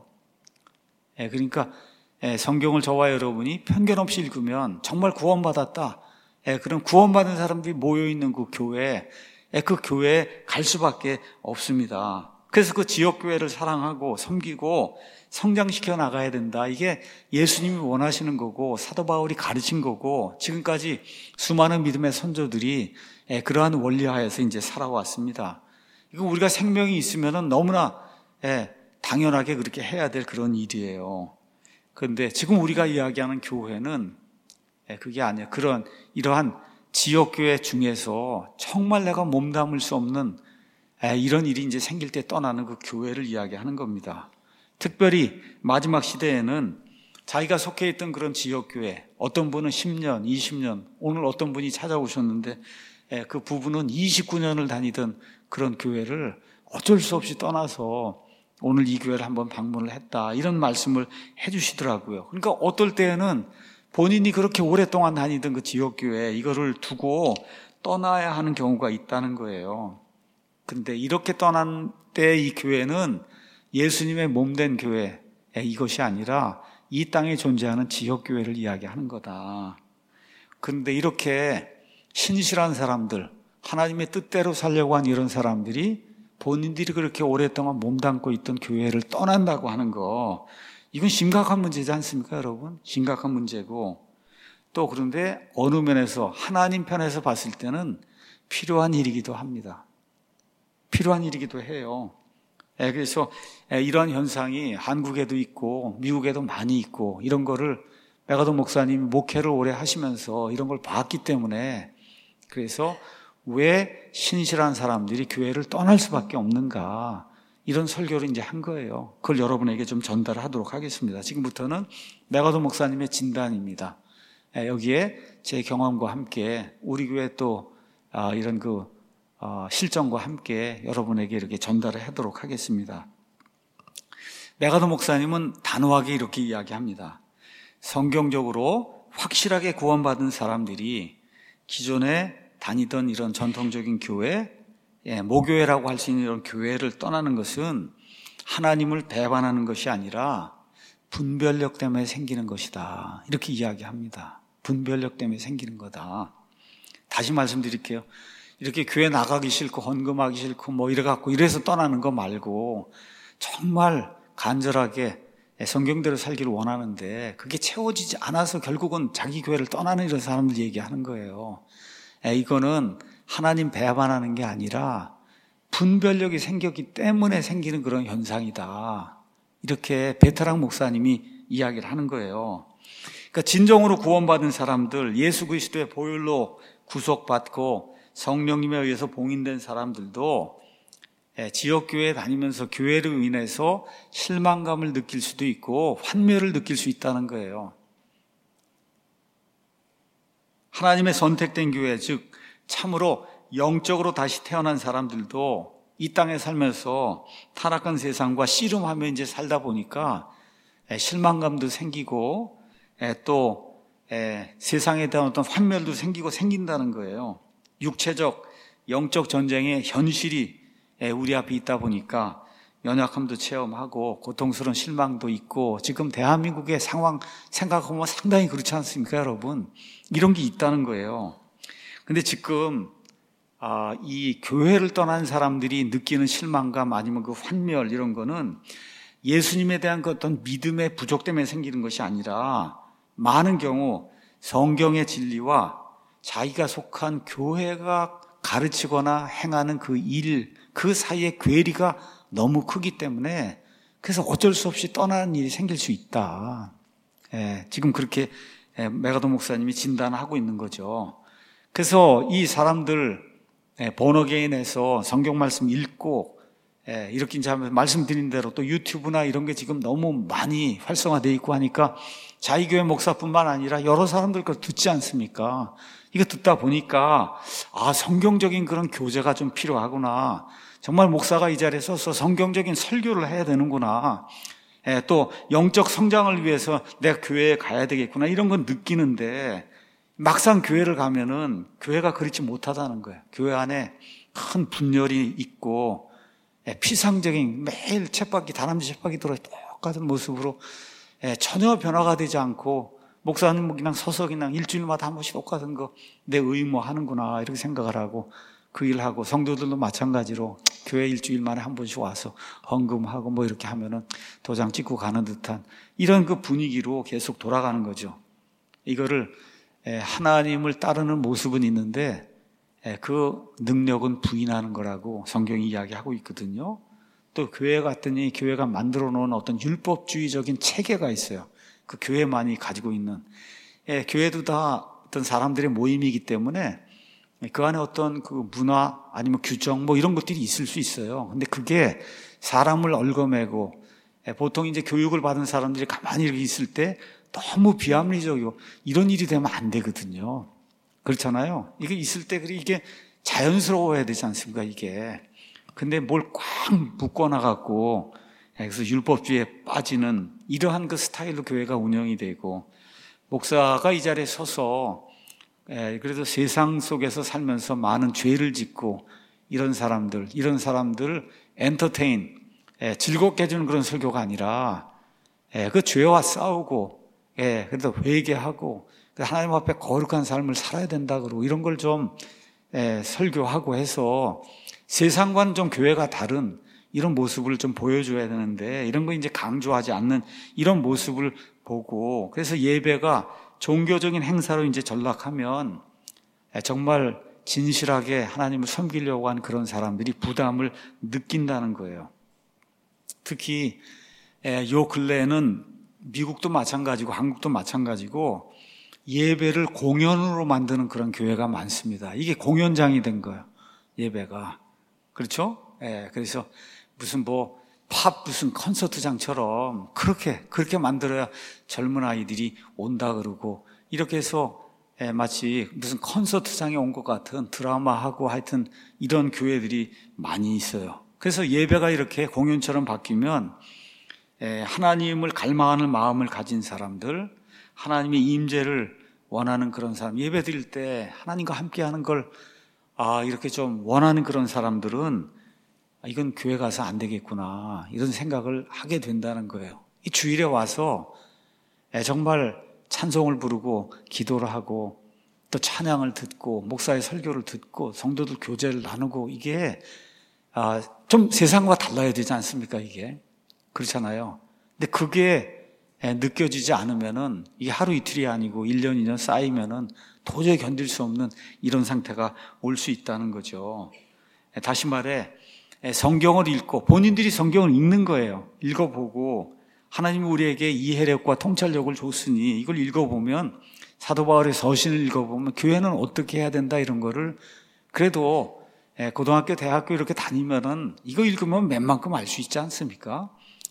예, 그러니까 예, 성경을 저와 여러분이 편견 없이 읽으면 정말 구원받았다. 예, 그럼 구원받은 사람들이 모여있는 그 교회, 예, 그 교회에 갈 수밖에 없습니다. 그래서 그 지역교회를 사랑하고 섬기고 성장시켜 나가야 된다. 이게 예수님이 원하시는 거고 사도 바울이 가르친 거고 지금까지 수많은 믿음의 선조들이 예, 그러한 원리하에서 이제 살아왔습니다. 이거 우리가 생명이 있으면은 너무나 예, 당연하게 그렇게 해야 될 그런 일이에요. 그런데 지금 우리가 이야기하는 교회는 그게 아니에요. 그런 이러한 지역교회 중에서 정말 내가 몸담을 수 없는 이런 일이 이제 생길 때 떠나는 그 교회를 이야기하는 겁니다. 특별히 마지막 시대에는 자기가 속해 있던 그런 지역교회, 어떤 분은 십 년, 이십 년, 오늘 어떤 분이 찾아오셨는데 그 부부는 이십구 년을 다니던 그런 교회를 어쩔 수 없이 떠나서 오늘 이 교회를 한번 방문을 했다. 이런 말씀을 해 주시더라고요. 그러니까 어떨 때에는 본인이 그렇게 오랫동안 다니던 그 지역교회 이거를 두고 떠나야 하는 경우가 있다는 거예요. 근데 이렇게 떠난 때 이 교회는 예수님의 몸된 교회 이것이 아니라 이 땅에 존재하는 지역교회를 이야기하는 거다. 그런데 이렇게 신실한 사람들, 하나님의 뜻대로 살려고 한 이런 사람들이 본인들이 그렇게 오랫동안 몸담고 있던 교회를 떠난다고 하는 거, 이건 심각한 문제지 않습니까, 여러분? 심각한 문제고, 또 그런데 어느 면에서 하나님 편에서 봤을 때는 필요한 일이기도 합니다. 필요한 일이기도 해요. 예, 그래서 이런 현상이 한국에도 있고 미국에도 많이 있고 이런 거를 메가도 목사님이 목회를 오래 하시면서 이런 걸 봤기 때문에 그래서 왜 신실한 사람들이 교회를 떠날 수밖에 없는가 이런 설교를 이제 한 거예요. 그걸 여러분에게 좀 전달하도록 하겠습니다. 지금부터는 메가도 목사님의 진단입니다. 여기에 제 경험과 함께 우리 교회 또 이런 그 실정과 함께 여러분에게 이렇게 전달을 하도록 하겠습니다. 메가도 목사님은 단호하게 이렇게 이야기합니다. 성경적으로 확실하게 구원받은 사람들이 기존에 다니던 이런 전통적인 교회, 예, 모교회라고 할 수 있는 이런 교회를 떠나는 것은 하나님을 배반하는 것이 아니라 분별력 때문에 생기는 것이다. 이렇게 이야기합니다. 분별력 때문에 생기는 거다. 다시 말씀드릴게요. 이렇게 교회 나가기 싫고 헌금하기 싫고 뭐 이래갖고 이래서 떠나는 거 말고 정말 간절하게 성경대로 살기를 원하는데 그게 채워지지 않아서 결국은 자기 교회를 떠나는 이런 사람들 얘기하는 거예요. 이거는 하나님 배반하는 게 아니라 분별력이 생겼기 때문에 생기는 그런 현상이다. 이렇게 베테랑 목사님이 이야기를 하는 거예요. 그러니까 진정으로 구원받은 사람들, 예수 그리스도의 보혈로 구속받고 성령님에 의해서 봉인된 사람들도 지역교회에 다니면서 교회로 인해서 실망감을 느낄 수도 있고 환멸을 느낄 수 있다는 거예요. 하나님의 선택된 교회, 즉 참으로 영적으로 다시 태어난 사람들도 이 땅에 살면서 타락한 세상과 씨름하며 이제 살다 보니까 실망감도 생기고 또 세상에 대한 어떤 환멸도 생기고 생긴다는 거예요. 육체적, 영적 전쟁의 현실이 우리 앞에 있다 보니까 연약함도 체험하고 고통스러운 실망도 있고 지금 대한민국의 상황 생각하면 상당히 그렇지 않습니까, 여러분? 이런 게 있다는 거예요. 근데 지금 아, 이 교회를 떠난 사람들이 느끼는 실망감 아니면 그 환멸 이런 거는 예수님에 대한 그 어떤 믿음의 부족 때문에 생기는 것이 아니라 많은 경우 성경의 진리와 자기가 속한 교회가 가르치거나 행하는 그 일, 그 사이의 괴리가 너무 크기 때문에 그래서 어쩔 수 없이 떠나는 일이 생길 수 있다. 예, 지금 그렇게 메가도 목사님이 진단하고 있는 거죠. 그래서 이 사람들 번어게인에서 성경 말씀 읽고 이렇게 이제 말씀드린 대로 또 유튜브나 이런 게 지금 너무 많이 활성화되어 있고 하니까 자기 교회 목사뿐만 아니라 여러 사람들 걸 듣지 않습니까? 이거 듣다 보니까 아 성경적인 그런 교제가 좀 필요하구나. 정말 목사가 이 자리에 서서 성경적인 설교를 해야 되는구나. 또 영적 성장을 위해서 내가 교회에 가야 되겠구나. 이런 건 느끼는데 막상 교회를 가면은 교회가 그렇지 못하다는 거예요. 교회 안에 큰 분열이 있고 피상적인 매일 쳇바퀴 다람쥐 쳇바퀴 돌아 똑같은 모습으로 전혀 변화가 되지 않고 목사님 그냥 서서 그냥 일주일마다 한 번씩 똑같은 거 내 의무 하는구나 이렇게 생각을 하고 그 일하고 성도들도 마찬가지로 교회 일주일 만에 한 번씩 와서 헌금하고 뭐 이렇게 하면은 도장 찍고 가는 듯한 이런 그 분위기로 계속 돌아가는 거죠. 이거를 하나님을 따르는 모습은 있는데 그 능력은 부인하는 거라고 성경이 이야기하고 있거든요. 또 교회 갔더니 교회가 만들어 놓은 어떤 율법주의적인 체계가 있어요. 그 교회만이 가지고 있는. 교회도 다 어떤 사람들의 모임이기 때문에 그 안에 어떤 그 문화 아니면 규정 뭐 이런 것들이 있을 수 있어요. 근데 그게 사람을 얽어매고 보통 이제 교육을 받은 사람들이 가만히 이렇게 있을 때 너무 비합리적이고 이런 일이 되면 안 되거든요. 그렇잖아요. 이게 있을 때 이게 자연스러워야 되지 않습니까, 이게. 근데 뭘 꽉 묶어놔갖고 그래서 율법주의에 빠지는 이러한 그 스타일로 교회가 운영이 되고 목사가 이 자리에 서서 그래도 세상 속에서 살면서 많은 죄를 짓고 이런 사람들, 이런 사람들을 엔터테인, 즐겁게 해주는 그런 설교가 아니라 그 죄와 싸우고 그래도 회개하고 하나님 앞에 거룩한 삶을 살아야 된다 그러고 이런 걸 좀 설교하고 해서 세상과는 좀 교회가 다른 이런 모습을 좀 보여줘야 되는데 이런 거 이제 강조하지 않는 이런 모습을 보고 그래서 예배가 종교적인 행사로 이제 전락하면 정말 진실하게 하나님을 섬기려고 하는 그런 사람들이 부담을 느낀다는 거예요. 특히 요 근래에는 미국도 마찬가지고 한국도 마찬가지고 예배를 공연으로 만드는 그런 교회가 많습니다. 이게 공연장이 된 거예요, 예배가. 그렇죠? 예, 그래서 무슨 뭐 팝 무슨 콘서트장처럼 그렇게 그렇게 만들어야 젊은 아이들이 온다 그러고, 이렇게 해서 예, 마치 무슨 콘서트장에 온 것 같은 드라마하고 하여튼 이런 교회들이 많이 있어요. 그래서 예배가 이렇게 공연처럼 바뀌면 예, 하나님을 갈망하는 마음을 가진 사람들, 하나님의 임재를 원하는 그런 사람, 예배 드릴 때 하나님과 함께하는 걸 아, 이렇게 좀 원하는 그런 사람들은 이건 교회 가서 안 되겠구나, 이런 생각을 하게 된다는 거예요. 이 주일에 와서 정말 찬송을 부르고 기도를 하고 또 찬양을 듣고 목사의 설교를 듣고 성도들 교제를 나누고, 이게 좀 세상과 달라야 되지 않습니까? 이게 그렇잖아요. 근데 그게 느껴지지 않으면은 이게 하루 이틀이 아니고 일 년, 이 년 쌓이면은 도저히 견딜 수 없는 이런 상태가 올 수 있다는 거죠. 다시 말해, 성경을 읽고 본인들이 성경을 읽는 거예요. 읽어보고 하나님이 우리에게 이해력과 통찰력을 줬으니 이걸 읽어보면, 사도 바울의 서신을 읽어보면 교회는 어떻게 해야 된다 이런 거를, 그래도 고등학교, 대학교 이렇게 다니면은 이거 읽으면 웬만큼 알 수 있지 않습니까?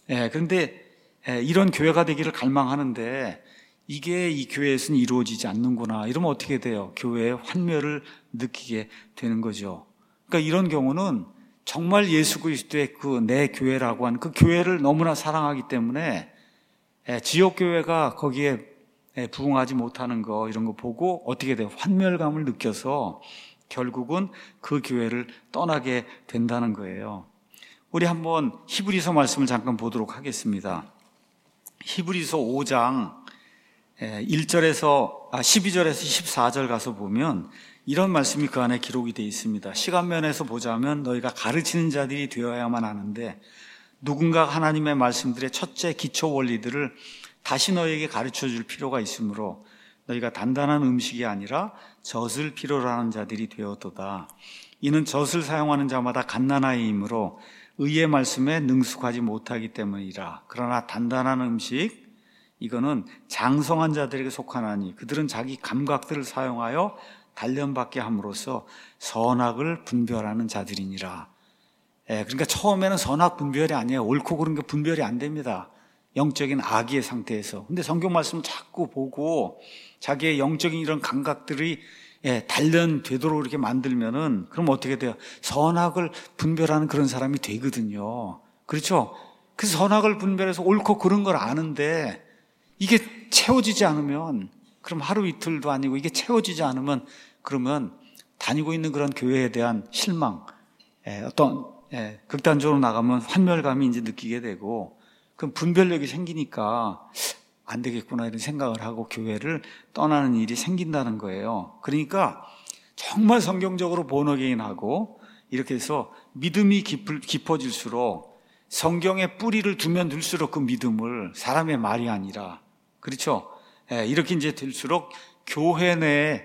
그런데 이런 교회가 되기를 갈망하는데 이게 이 교회에서는 이루어지지 않는구나, 이러면 어떻게 돼요? 교회의 환멸을 느끼게 되는 거죠. 그러니까 이런 경우는 정말 예수 그리스도의 그 내 교회라고 하는 그 교회를 너무나 사랑하기 때문에 지역 교회가 거기에 부응하지 못하는 거, 이런 거 보고 어떻게 돼요? 환멸감을 느껴서 결국은 그 교회를 떠나게 된다는 거예요. 우리 한번 히브리서 말씀을 잠깐 보도록 하겠습니다. 히브리서 오 장 일 절에서 아 십이 절에서 십사 절 가서 보면 이런 말씀이 그 안에 기록이 되어 있습니다. 시간면에서 보자면 너희가 가르치는 자들이 되어야만 하는데, 누군가 하나님의 말씀들의 첫째 기초 원리들을 다시 너희에게 가르쳐 줄 필요가 있으므로 너희가 단단한 음식이 아니라 젖을 필요로 하는 자들이 되었도다. 이는 젖을 사용하는 자마다 갓난아이이므로 의의 말씀에 능숙하지 못하기 때문이라. 그러나 단단한 음식, 이거는 장성한 자들에게 속하나니 그들은 자기 감각들을 사용하여 단련받게 함으로써 선악을 분별하는 자들이니라. 예, 그러니까 처음에는 선악 분별이 아니에요. 옳고 그른 게 분별이 안 됩니다. 영적인 악의 상태에서. 근데 성경 말씀 자꾸 보고 자기의 영적인 이런 감각들이 예, 단련되도록 이렇게 만들면은, 그럼 어떻게 돼요? 선악을 분별하는 그런 사람이 되거든요. 그렇죠? 그래서 선악을 분별해서 옳고 그른 걸 아는데 이게 채워지지 않으면, 그럼 하루 이틀도 아니고 이게 채워지지 않으면, 그러면 다니고 있는 그런 교회에 대한 실망, 예, 어떤 예, 극단적으로 나가면 환멸감이 이제 느끼게 되고, 그럼 분별력이 생기니까 안 되겠구나 이런 생각을 하고 교회를 떠나는 일이 생긴다는 거예요. 그러니까 정말 성경적으로 본어게인하고 이렇게 해서 믿음이 깊을, 깊어질수록 성경에 뿌리를 두면 둘수록 그 믿음을, 사람의 말이 아니라, 그렇죠? 예, 이렇게 이제 될수록 교회 내에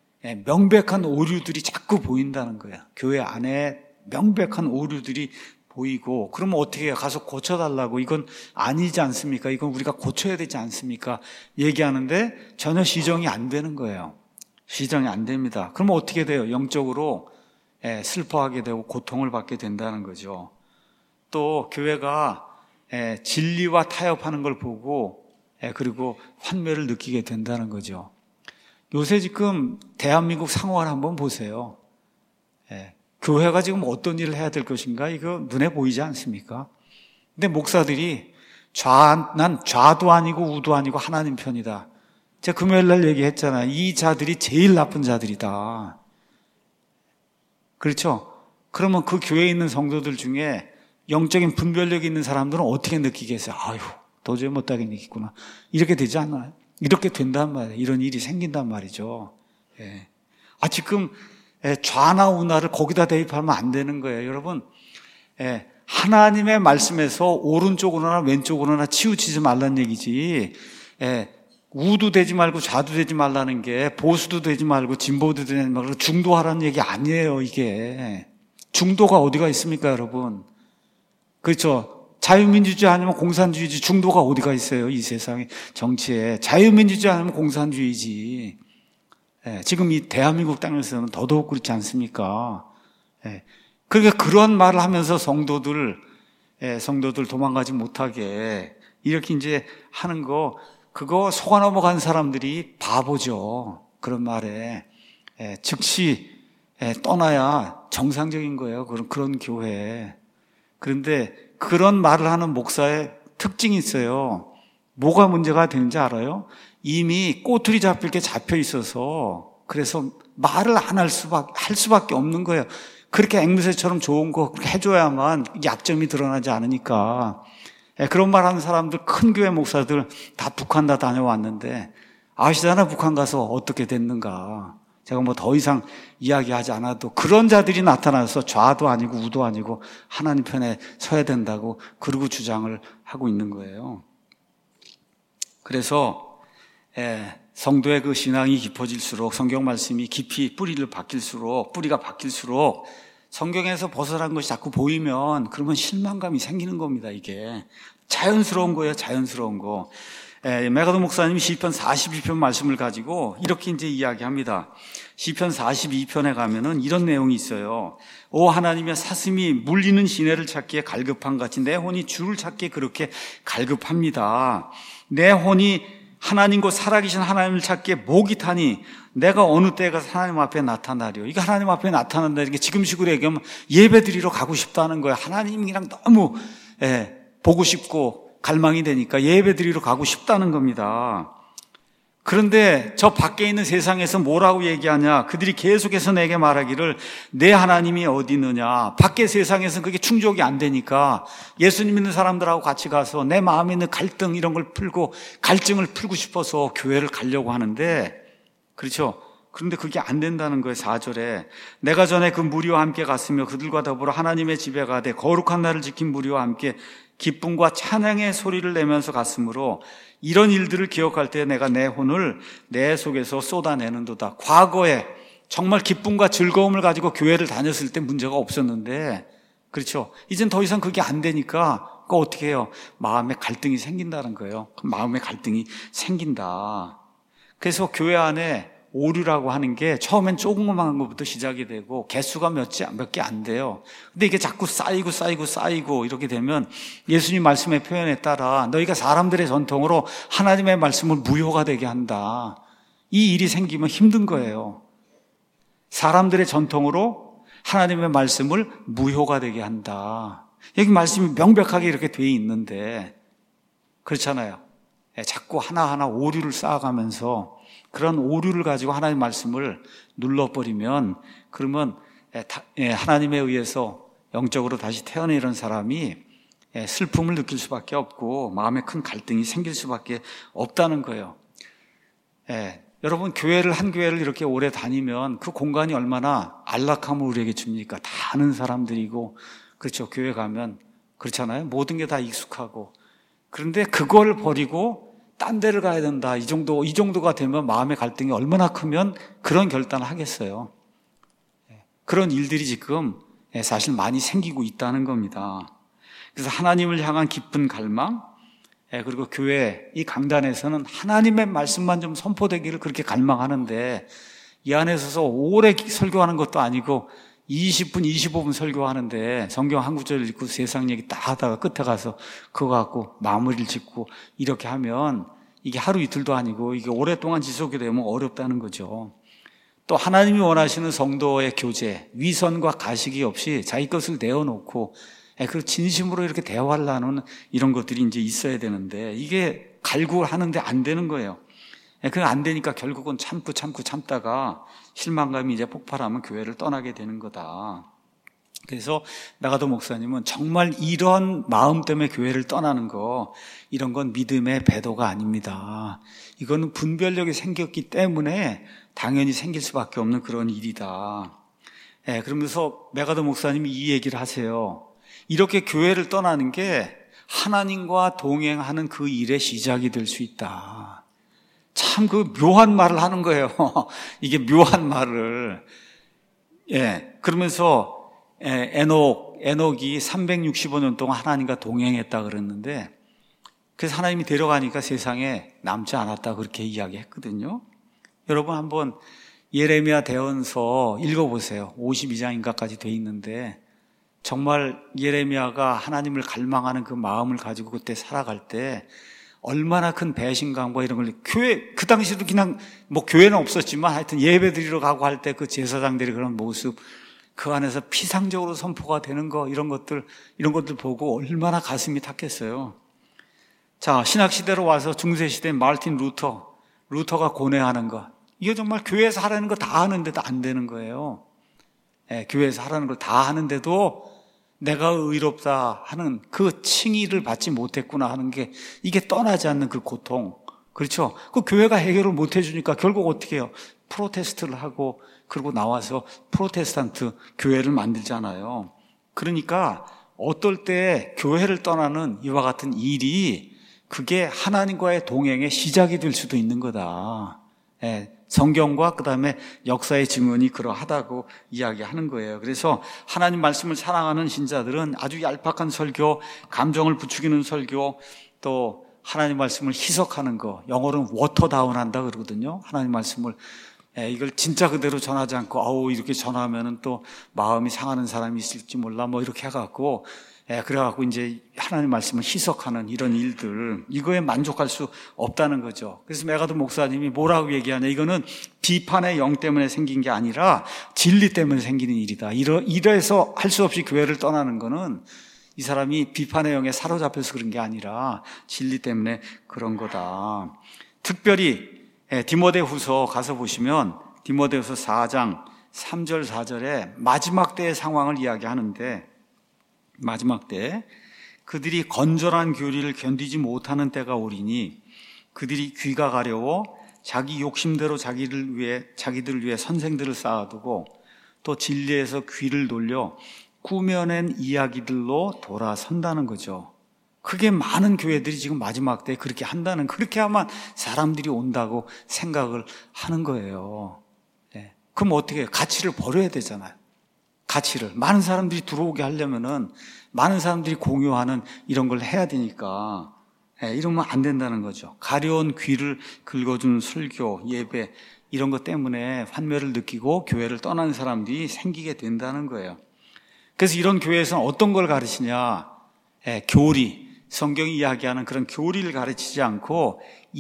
명백한 오류들이 자꾸 보인다는 거예요. 교회 안에 명백한 오류들이 보이고, 그러면 어떻게 해요? 가서 고쳐달라고, 이건 아니지 않습니까? 이건 우리가 고쳐야 되지 않습니까? 얘기하는데 전혀 시정이 안 되는 거예요. 시정이 안 됩니다. 그러면 어떻게 돼요? 영적으로 슬퍼하게 되고 고통을 받게 된다는 거죠. 또 교회가 진리와 타협하는 걸 보고 그리고 환멸을 느끼게 된다는 거죠. 요새 지금 대한민국 상황을 한번 보세요. 교회가 지금 어떤 일을 해야 될 것인가, 이거 눈에 보이지 않습니까? 근데 목사들이 좌, 난 좌도 아니고 우도 아니고 하나님 편이다. 제가 금요일 날 얘기했잖아요. 이 자들이 제일 나쁜 자들이다. 그렇죠? 그러면 그 교회에 있는 성도들 중에 영적인 분별력이 있는 사람들은 어떻게 느끼겠어요? 아유, 도저히 못하게 느끼구나. 이렇게 되지 않나요? 이렇게 된단 말이에요. 이런 일이 생긴단 말이죠. 예. 아, 지금 좌나 우나를 거기다 대입하면 안 되는 거예요. 여러분, 예, 하나님의 말씀에서 오른쪽으로나 왼쪽으로나 치우치지 말라는 얘기지, 예, 우도 되지 말고 좌도 되지 말라는 게 보수도 되지 말고 진보도 되지 말고 중도하라는 얘기 아니에요. 이게 중도가 어디가 있습니까, 여러분? 그렇죠? 자유민주주의 아니면 공산주의지. 중도가 어디가 있어요? 이 세상에 정치에. 자유민주주의 아니면 공산주의지. 예, 지금 이 대한민국 땅에서는 더더욱 그렇지 않습니까? 예, 그러니까 그런 말을 하면서 성도들, 예, 성도들 도망가지 못하게 이렇게 이제 하는 거, 그거 속아 넘어간 사람들이 바보죠. 그런 말에. 예, 즉시 예, 떠나야 정상적인 거예요. 그런, 그런 교회. 그런데 그런 말을 하는 목사의 특징이 있어요. 뭐가 문제가 되는지 알아요? 이미 꼬투리 잡힐 게 잡혀 있어서 그래서 말을 안 할 수밖에, 할 수밖에 없는 거예요. 그렇게 앵무새처럼 좋은 거 그렇게 해줘야만 약점이 드러나지 않으니까. 예, 그런 말 하는 사람들, 큰 교회 목사들 다 북한 다 다녀왔는데 아시잖아요. 북한 가서 어떻게 됐는가. 제가 뭐 더 이상 이야기하지 않아도 그런 자들이 나타나서 좌도 아니고 우도 아니고 하나님 편에 서야 된다고 그러고 주장을 하고 있는 거예요. 그래서 예, 성도의 그 신앙이 깊어질수록, 성경 말씀이 깊이 뿌리를 박힐수록, 뿌리가 박힐수록 성경에서 벗어난 것이 자꾸 보이면 그러면 실망감이 생기는 겁니다. 이게 자연스러운 거예요. 자연스러운 거. 예, 메가더 목사님이 시편 사십이 편 말씀을 가지고 이렇게 이제 이야기합니다. 시편 사십이 편에 가면은 이런 내용이 있어요. 오 하나님의 사슴이 물리는 시내를 찾기에 갈급한 같이 내 혼이 주를 찾기에 그렇게 갈급합니다. 내 혼이 하나님 곧 살아계신 하나님을 찾기에 목이 타니 내가 어느 때가 하나님 앞에 나타나려. 이게 하나님 앞에 나타난다. 이게 지금 식으로 얘기하면 예배드리러 가고 싶다는 거예요. 하나님이랑 너무 예, 보고 싶고 갈망이 되니까 예배드리러 가고 싶다는 겁니다. 그런데 저 밖에 있는 세상에서 뭐라고 얘기하냐? 그들이 계속해서 내게 말하기를 내 하나님이 어디 있느냐? 밖에 세상에서는 그게 충족이 안 되니까 예수님 믿는 사람들하고 같이 가서 내 마음에 있는 갈등 이런 걸 풀고 갈증을 풀고 싶어서 교회를 가려고 하는데, 그렇죠? 그런데 그게 안 된다는 거예요. 사 절에 내가 전에 그 무리와 함께 갔으며 그들과 더불어 하나님의 집에 가되 거룩한 날을 지킨 무리와 함께 기쁨과 찬양의 소리를 내면서 갔으므로 이런 일들을 기억할 때 내가 내 혼을 내 속에서 쏟아내는도다. 과거에 정말 기쁨과 즐거움을 가지고 교회를 다녔을 때 문제가 없었는데, 그렇죠? 이젠 더 이상 그게 안 되니까 그거 어떻게 해요? 마음에 갈등이 생긴다는 거예요. 마음에 갈등이 생긴다. 그래서 교회 안에 오류라고 하는 게 처음엔 조그만 것부터 시작이 되고 개수가 몇 개 안 돼요. 근데 이게 자꾸 쌓이고 쌓이고 쌓이고 이렇게 되면 예수님 말씀의 표현에 따라 너희가 사람들의 전통으로 하나님의 말씀을 무효가 되게 한다. 이 일이 생기면 힘든 거예요. 사람들의 전통으로 하나님의 말씀을 무효가 되게 한다. 여기 말씀이 명백하게 이렇게 돼 있는데 그렇잖아요. 자꾸 하나하나 오류를 쌓아가면서 그런 오류를 가지고 하나님의 말씀을 눌러버리면 그러면 하나님에 의해서 영적으로 다시 태어나는 사람이 슬픔을 느낄 수밖에 없고 마음에 큰 갈등이 생길 수밖에 없다는 거예요. 예, 여러분 교회를 한 교회를 이렇게 오래 다니면 그 공간이 얼마나 안락함을 우리에게 줍니까? 다 아는 사람들이고, 그렇죠? 교회 가면 그렇잖아요. 모든 게 다 익숙하고. 그런데 그걸 버리고 딴 데를 가야 된다. 이 정도, 이 정도가 되면 마음의 갈등이 얼마나 크면 그런 결단을 하겠어요. 그런 일들이 지금 사실 많이 생기고 있다는 겁니다. 그래서 하나님을 향한 깊은 갈망, 그리고 교회, 이 강단에서는 하나님의 말씀만 좀 선포되기를 그렇게 갈망하는데 이 안에 서서 오래 설교하는 것도 아니고 이십 분, 이십오 분 설교하는데 성경 한 구절 읽고 세상 얘기 다 하다가 끝에 가서 그거 갖고 마무리를 짓고 이렇게 하면 이게 하루 이틀도 아니고 이게 오랫동안 지속이 되면 어렵다는 거죠. 또 하나님이 원하시는 성도의 교제, 위선과 가식이 없이 자기 것을 내어놓고 그 진심으로 이렇게 대화를 나누는 이런 것들이 이제 있어야 되는데 이게 갈구하는데 안 되는 거예요. 그게 안 되니까 결국은 참고 참고 참다가 실망감이 이제 폭발하면 교회를 떠나게 되는 거다. 그래서 메가더 목사님은 정말 이런 마음 때문에 교회를 떠나는 거, 이런 건 믿음의 배도가 아닙니다. 이거는 분별력이 생겼기 때문에 당연히 생길 수밖에 없는 그런 일이다. 예, 그러면서 메가더 목사님이 이 얘기를 하세요. 이렇게 교회를 떠나는 게 하나님과 동행하는 그 일의 시작이 될 수 있다. 참 그 묘한 말을 하는 거예요. 이게 묘한 말을. 예, 그러면서 에녹, 에녹이 삼백육십오 년 동안 하나님과 동행했다 그랬는데, 그래서 하나님이 데려가니까 세상에 남지 않았다 그렇게 이야기했거든요. 여러분 한번 예레미야 대언서 읽어보세요. 오십이 장인가까지 돼 있는데 정말 예레미야가 하나님을 갈망하는 그 마음을 가지고 그때 살아갈 때 얼마나 큰 배신감과 이런 걸, 교회, 그 당시도 그냥 뭐 교회는 없었지만 하여튼 예배 드리러 가고 할 때 그 제사장들이 그런 모습, 그 안에서 피상적으로 선포가 되는 거, 이런 것들, 이런 것들 보고 얼마나 가슴이 탔겠어요. 자, 신학시대로 와서 중세시대 마르틴 루터, 루터가 고뇌하는 거, 이거 정말 교회에서 하라는 거 다 하는데도 안 되는 거예요. 예, 교회에서 하라는 걸 다 하는데도 내가 의롭다 하는 그 칭의를 받지 못했구나 하는 게, 이게 떠나지 않는 그 고통. 그렇죠? 그 교회가 해결을 못 해주니까 결국 어떻게 해요? 프로테스트를 하고 그리고 나와서 프로테스탄트 교회를 만들잖아요. 그러니까 어떨 때 교회를 떠나는 이와 같은 일이 그게 하나님과의 동행의 시작이 될 수도 있는 거다. 예, 성경과 그 다음에 역사의 증언이 그러하다고 이야기하는 거예요. 그래서 하나님 말씀을 사랑하는 신자들은 아주 얄팍한 설교, 감정을 부추기는 설교, 또 하나님 말씀을 희석하는 거, 영어로는 워터다운한다 그러거든요. 하나님 말씀을 예, 이걸 진짜 그대로 전하지 않고 아우 이렇게 전하면은 또 마음이 상하는 사람이 있을지 몰라 뭐 이렇게 해갖고 예, 그래갖고 이제 하나님 말씀을 희석하는 이런 일들, 이거에 만족할 수 없다는 거죠. 그래서 메가드 목사님이 뭐라고 얘기하냐, 이거는 비판의 영 때문에 생긴 게 아니라 진리 때문에 생기는 일이다. 이러, 이래서 할 수 없이 교회를 떠나는 거는 이 사람이 비판의 영에 사로잡혀서 그런 게 아니라 진리 때문에 그런 거다. 특별히 예, 디모데후서 가서 보시면 디모데후서 사 장 삼 절 사 절에 마지막 때의 상황을 이야기하는데, 마지막 때 그들이 건전한 교리를 견디지 못하는 때가 오리니 그들이 귀가 가려워 자기 욕심대로 자기를 위해 자기들을 위해 선생들을 쌓아두고 또 진리에서 귀를 돌려 꾸며낸 이야기들로 돌아선다는 거죠. 그게 많은 교회들이 지금 마지막 때 그렇게 한다는, 그렇게 하면 사람들이 온다고 생각을 하는 거예요. 네. 그럼 어떻게 해요? 가치를 버려야 되잖아요. 가치를. 많은 사람들이 들어오게 하려면은 많은 사람들이 공유하는 이런 걸 해야 되니까 예, 이러면 안 된다는 거죠. 가려운 귀를 긁어주는 설교, 예배 이런 것 때문에 환멸을 느끼고 교회를 떠나는 사람들이 생기게 된다는 거예요. 그래서 이런 교회에서는 어떤 걸 가르치냐, 예, 교리, 성경이 이야기하는 그런 교리를 가르치지 않고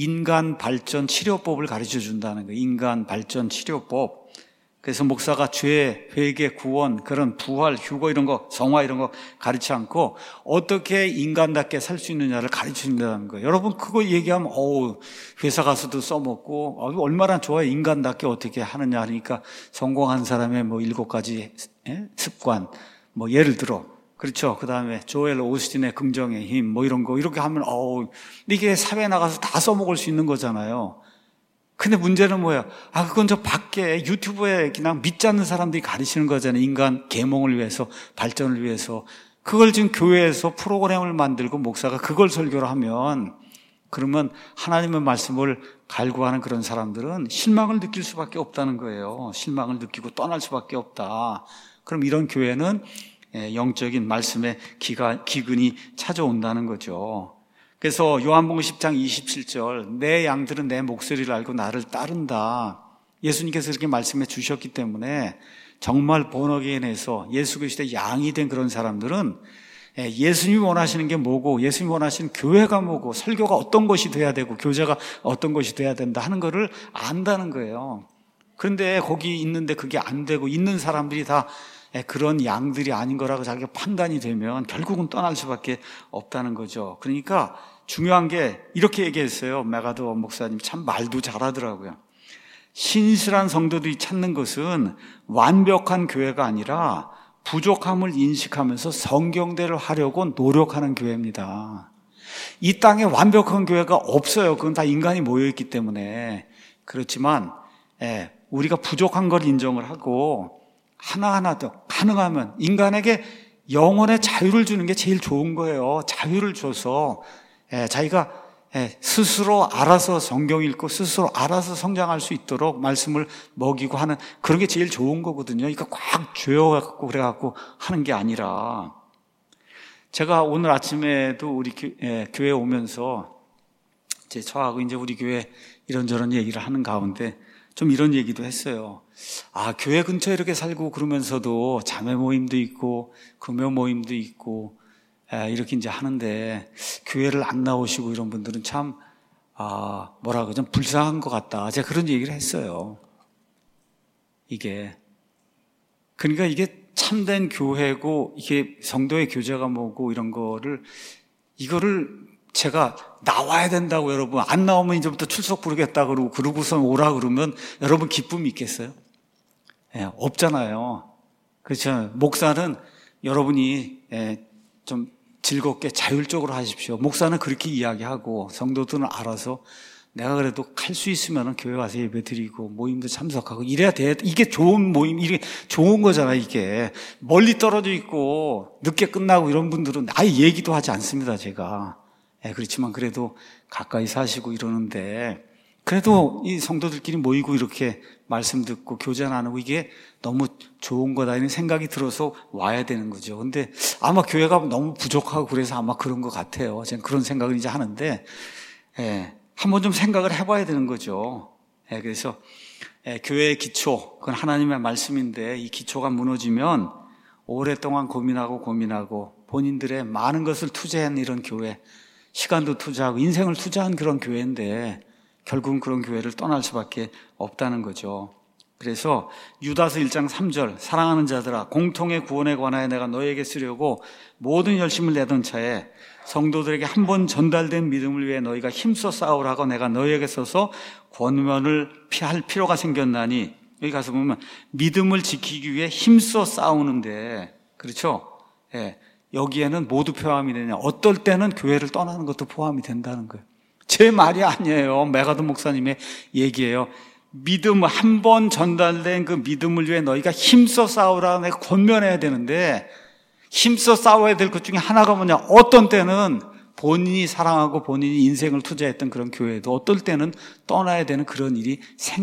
인간 발전 치료법을 가르쳐 준다는 거예요. 인간 발전 치료법. 그래서 목사가 죄, 회개, 구원, 그런 부활, 휴거 이런 거, 성화 이런 거 가르치지 않고 어떻게 인간답게 살 수 있느냐를 가르친다는 거예요. 여러분 그거 얘기하면 어우 회사 가서도 써먹고 어, 얼마나 좋아요. 인간답게 어떻게 하느냐 하니까 성공한 사람의 뭐 일곱 가지 예? 습관, 뭐 예를 들어 그렇죠. 그 다음에 조엘 오스틴의 긍정의 힘 뭐 이런 거 이렇게 하면 어우 이게 사회에 나가서 다 써먹을 수 있는 거잖아요. 근데 문제는 뭐예요? 아, 그건 저 밖에 유튜브에 그냥 믿지 않는 사람들이 가르치는 거잖아요. 인간 계몽을 위해서, 발전을 위해서. 그걸 지금 교회에서 프로그램을 만들고 목사가 그걸 설교를 하면, 그러면 하나님의 말씀을 갈구하는 그런 사람들은 실망을 느낄 수밖에 없다는 거예요. 실망을 느끼고 떠날 수밖에 없다. 그럼 이런 교회는 영적인 말씀의 기가, 기근이 찾아온다는 거죠. 그래서 요한복음 십 장 이십칠 절, 내 양들은 내 목소리를 알고 나를 따른다. 예수님께서 이렇게 말씀해 주셨기 때문에 정말 본어게인에서 예수 그리스도의 양이 된 그런 사람들은 예수님이 원하시는 게 뭐고, 예수님이 원하시는 교회가 뭐고, 설교가 어떤 것이 돼야 되고, 교제가 어떤 것이 돼야 된다 하는 거를 안다는 거예요. 그런데 거기 있는데 그게 안 되고 있는 사람들이 다 그런 양들이 아닌 거라고 자기가 판단이 되면 결국은 떠날 수밖에 없다는 거죠. 그러니까 중요한 게 이렇게 얘기했어요. 메가드 목사님 참 말도 잘하더라고요. 신실한 성도들이 찾는 것은 완벽한 교회가 아니라 부족함을 인식하면서 성경대로 하려고 노력하는 교회입니다. 이 땅에 완벽한 교회가 없어요. 그건 다 인간이 모여있기 때문에. 그렇지만 예, 우리가 부족한 걸 인정을 하고 하나하나 더 가능하면 인간에게 영혼의 자유를 주는 게 제일 좋은 거예요. 자유를 줘서 예, 자기가 예, 스스로 알아서 성경 읽고 스스로 알아서 성장할 수 있도록 말씀을 먹이고 하는 그런 게 제일 좋은 거거든요. 그러니까 꽉 죄어갖고 그래갖고 하는 게 아니라, 제가 오늘 아침에도 우리 교, 예, 교회 오면서 제 저하고 이제 우리 교회 이런저런 얘기를 하는 가운데 좀 이런 얘기도 했어요. 아, 교회 근처에 이렇게 살고 그러면서도 자매 모임도 있고 금요 모임도 있고 이렇게 이제 하는데 교회를 안 나오시고 이런 분들은 참, 아, 뭐라 그러죠? 좀 불쌍한 것 같다. 제가 그런 얘기를 했어요. 이게. 그러니까 이게 참된 교회고, 이게 성도의 교제가 뭐고, 이런 거를, 이거를 제가 나와야 된다고 여러분, 안 나오면 이제부터 출석 부르겠다 그러고, 그러고선 오라 그러면 여러분 기쁨이 있겠어요? 예, 없잖아요. 그렇죠. 목사는 여러분이, 예, 좀 즐겁게 자율적으로 하십시오. 목사는 그렇게 이야기하고 성도들은 알아서 내가 그래도 갈 수 있으면 교회 와서 예배 드리고 모임도 참석하고 이래야 돼. 이게 좋은 모임, 이게 좋은 거잖아. 이게 멀리 떨어져 있고 늦게 끝나고 이런 분들은 아예 얘기도 하지 않습니다. 제가. 예, 그렇지만 그래도 가까이 사시고 이러는데, 그래도 이 성도들끼리 모이고 이렇게 말씀 듣고 교제 나누고 이게 너무 좋은 거다 이런 생각이 들어서 와야 되는 거죠. 근데 아마 교회가 너무 부족하고 그래서 아마 그런 것 같아요. 저는 그런 생각을 이제 하는데, 예, 한번 좀 생각을 해봐야 되는 거죠. 예, 그래서 예, 교회의 기초, 그건 하나님의 말씀인데 이 기초가 무너지면 오랫동안 고민하고 고민하고 본인들의 많은 것을 투자한 이런 교회, 시간도 투자하고 인생을 투자한 그런 교회인데 결국은 그런 교회를 떠날 수밖에 없다는 거죠. 그래서 유다서 일 장 삼 절, 사랑하는 자들아 공통의 구원에 관하여 내가 너에게 쓰려고 모든 열심을 내던 차에 성도들에게 한 번 전달된 믿음을 위해 너희가 힘써 싸우라고 내가 너희에게 써서 권면을 피할 필요가 생겼나니, 여기 가서 보면 믿음을 지키기 위해 힘써 싸우는데, 그렇죠? 예, 여기에는 모두 포함이 되냐? 어떨 때는 교회를 떠나는 것도 포함이 된다는 거예요. 제 말이 아니에요. 메가드 목사님의 얘기예요. 믿음, 한 번 전달된 그 믿음을 위해 너희가 힘써 싸우라 내가 권면해야 되는데, 힘써 싸워야 될 것 중에 하나가 뭐냐? 어떤 때는 본인이 사랑하고 본인이 인생을 투자했던 그런 교회도 어떨 때는 떠나야 되는 그런 일이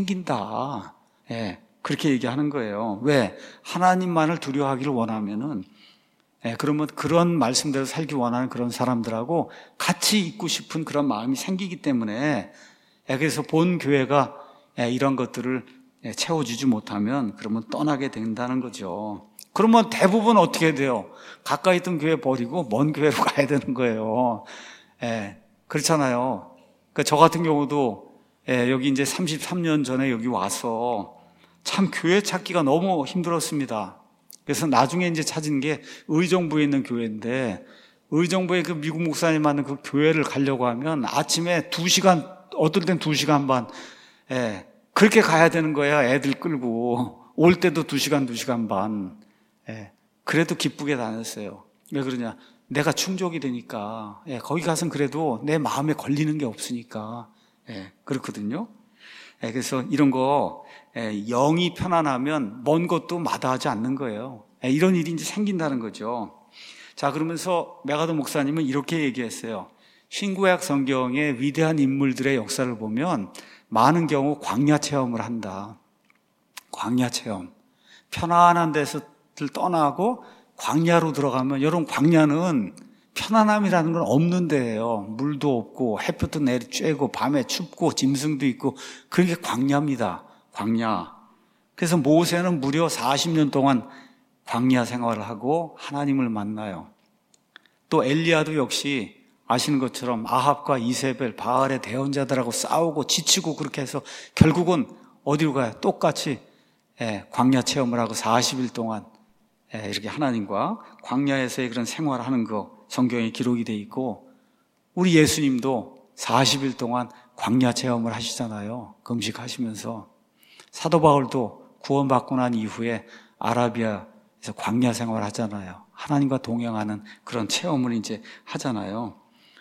생긴다. 예, 그렇게 얘기하는 거예요. 왜? 하나님만을 두려워하기를 원하면은, 예, 그러면 그런 말씀대로 살기 원하는 그런 사람들하고 같이 있고 싶은 그런 마음이 생기기 때문에, 예, 그래서 본 교회가 예, 이런 것들을 예, 채워주지 못하면 그러면 떠나게 된다는 거죠. 그러면 대부분 어떻게 돼요? 가까이 있던 교회 버리고 먼 교회로 가야 되는 거예요. 예, 그렇잖아요. 그러니까 저 같은 경우도 예, 여기 이제 삼십삼 년 전에 여기 와서 참 교회 찾기가 너무 힘들었습니다. 그래서 나중에 이제 찾은 게 의정부에 있는 교회인데, 의정부에 그 미국 목사님 하는 그 교회를 가려고 하면 아침에 두 시간, 어떨 땐 두 시간 반, 예, 그렇게 가야 되는 거야. 애들 끌고. 올 때도 두 시간, 두 시간 반. 예, 그래도 기쁘게 다녔어요. 왜 그러냐? 내가 충족이 되니까. 예, 거기 가서는 그래도 내 마음에 걸리는 게 없으니까. 예, 그렇거든요. 예, 그래서 이런 거, 예, 영이 편안하면 먼 것도 마다하지 않는 거예요. 예, 이런 일이 이제 생긴다는 거죠. 자, 그러면서 메가드 목사님은 이렇게 얘기했어요. 신구약 성경의 위대한 인물들의 역사를 보면 많은 경우 광야 체험을 한다. 광야 체험. 편안한 데서 떠나고 광야로 들어가면, 여러분 광야는 편안함이라는 건 없는 데예요. 물도 없고 햇볕도 내리 쬐고 밤에 춥고 짐승도 있고, 그게 광야입니다. 광야. 그래서 모세는 무려 사십 년 동안 광야 생활을 하고 하나님을 만나요. 또 엘리야도 역시 아시는 것처럼 아합과 이세벨, 바알의 대언자들하고 싸우고 지치고 그렇게 해서 결국은 어디로 가요? 똑같이 예, 광야 체험을 하고 사십 일 동안 예, 이렇게 하나님과 광야에서의 그런 생활을 하는 거 성경에 기록이 돼 있고, 우리 예수님도 사십 일 동안 광야 체험을 하시잖아요. 금식하시면서. 사도 바울도 구원받고 난 이후에 아라비아에서 광야 생활을 하잖아요. 하나님과 동행하는 그런 체험을 이제 하잖아요.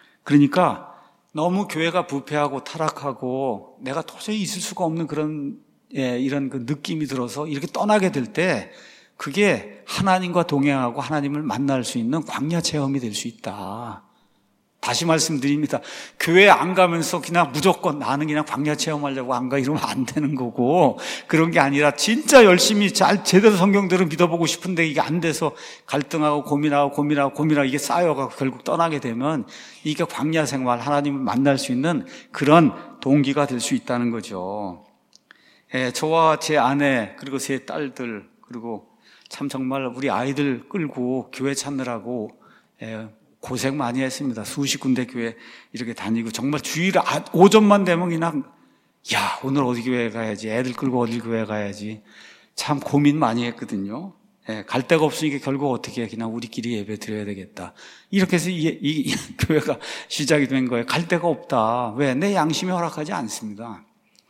그러니까 너무 교회가 부패하고 타락하고 내가 도저히 있을 수가 없는 그런 예, 이런 그 느낌이 들어서 이렇게 떠나게 될 때, 그게 하나님과 동행하고 하나님을 만날 수 있는 광야 체험이 될 수 있다. 다시 말씀드립니다. 교회 안 가면서 그냥 무조건 나는 그냥 광야 체험하려고 안 가 이러면 안 되는 거고, 그런 게 아니라 진짜 열심히 잘 제대로 성경대로 믿어보고 싶은데 이게 안 돼서 갈등하고 고민하고 고민하고 고민하고 이게 쌓여가고 결국 떠나게 되면 이게 광야 생활, 하나님을 만날 수 있는 그런 동기가 될 수 있다는 거죠. 예, 저와 제 아내 그리고 제 딸들 그리고 참 정말 우리 아이들 끌고 교회 찾느라고 예, 고생 많이 했습니다. 수십 군데 교회 이렇게 다니고 정말 주일 오전만 되면 그냥 야 오늘 어디 교회 가야지, 애들 끌고 어디 교회 가야지, 참 고민 많이 했거든요. 예, 갈 데가 없으니까 결국 어떻게 그냥 우리끼리 예배 드려야 되겠다 이렇게 해서 이, 이, 이 교회가 시작이 된 거예요. 갈 데가 없다. 왜? 내 양심이 허락하지 않습니다.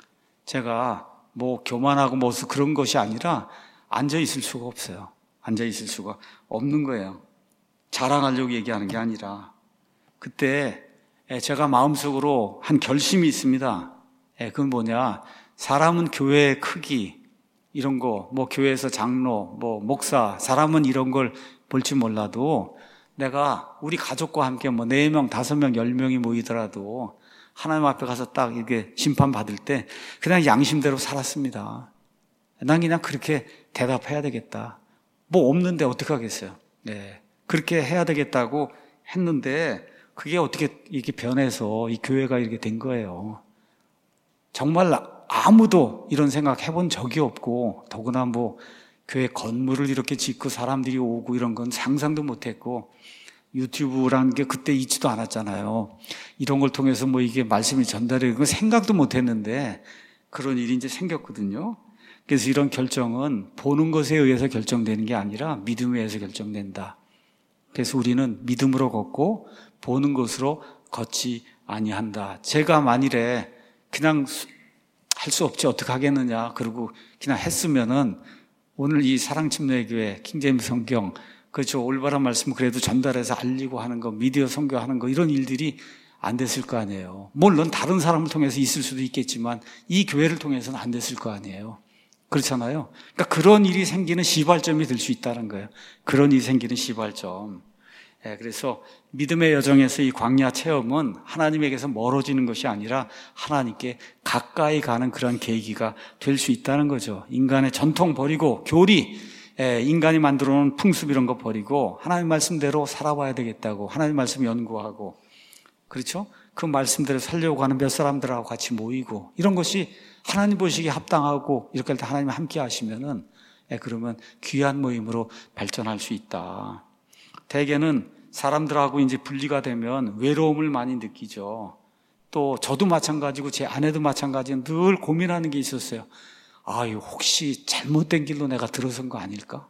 제가 뭐 교만하고 뭐 그런 것이 아니라 앉아 있을 수가 없어요. 앉아 있을 수가 없는 거예요. 자랑하려고 얘기하는 게 아니라, 그때 제가 마음속으로 한 결심이 있습니다. 그건 뭐냐, 사람은 교회의 크기 이런 거, 뭐 교회에서 장로, 뭐 목사, 사람은 이런 걸 볼지 몰라도 내가 우리 가족과 함께 뭐 네 명, 다섯 명, 열 명이 모이더라도 하나님 앞에 가서 딱 이렇게 심판 받을 때 그냥 양심대로 살았습니다. 난 그냥 그렇게 대답해야 되겠다. 뭐 없는데 어떡하겠어요. 네. 그렇게 해야 되겠다고 했는데 그게 어떻게 이렇게 변해서 이 교회가 이렇게 된 거예요. 정말 아무도 이런 생각 해본 적이 없고, 더구나 뭐 교회 건물을 이렇게 짓고 사람들이 오고 이런 건 상상도 못했고, 유튜브라는 게 그때 있지도 않았잖아요. 이런 걸 통해서 뭐 이게 말씀이 전달되는 건 생각도 못했는데 그런 일이 이제 생겼거든요. 그래서 이런 결정은 보는 것에 의해서 결정되는 게 아니라 믿음에 의해서 결정된다. 그래서 우리는 믿음으로 걷고 보는 것으로 걷지 아니한다. 제가 만일에 그냥 할 수 없지 어떻게 하겠느냐 그러고 그냥 했으면은 오늘 이 사랑침례교회 킹제임스 성경 그렇죠, 올바른 말씀 그래도 전달해서 알리고 하는 거, 미디어 선교하는 거, 이런 일들이 안 됐을 거 아니에요. 물론 다른 사람을 통해서 있을 수도 있겠지만 이 교회를 통해서는 안 됐을 거 아니에요. 그렇잖아요. 그러니까 그런 일이 생기는 시발점이 될 수 있다는 거예요. 그런 일이 생기는 시발점. 예, 그래서 믿음의 여정에서 이 광야 체험은 하나님에게서 멀어지는 것이 아니라 하나님께 가까이 가는 그런 계기가 될 수 있다는 거죠. 인간의 전통 버리고 교리, 예, 인간이 만들어 놓은 풍습 이런 거 버리고 하나님 말씀대로 살아봐야 되겠다고 하나님 말씀 연구하고, 그렇죠? 그 말씀대로 살려고 하는 몇 사람들하고 같이 모이고, 이런 것이 하나님 보시기에 합당하고 이렇게 할 때 하나님 함께 하시면은 예, 그러면 귀한 모임으로 발전할 수 있다. 대개는 사람들하고 이제 분리가 되면 외로움을 많이 느끼죠. 또 저도 마찬가지고 제 아내도 마찬가지로 늘 고민하는 게 있었어요. 아유, 혹시 잘못된 길로 내가 들어선 거 아닐까?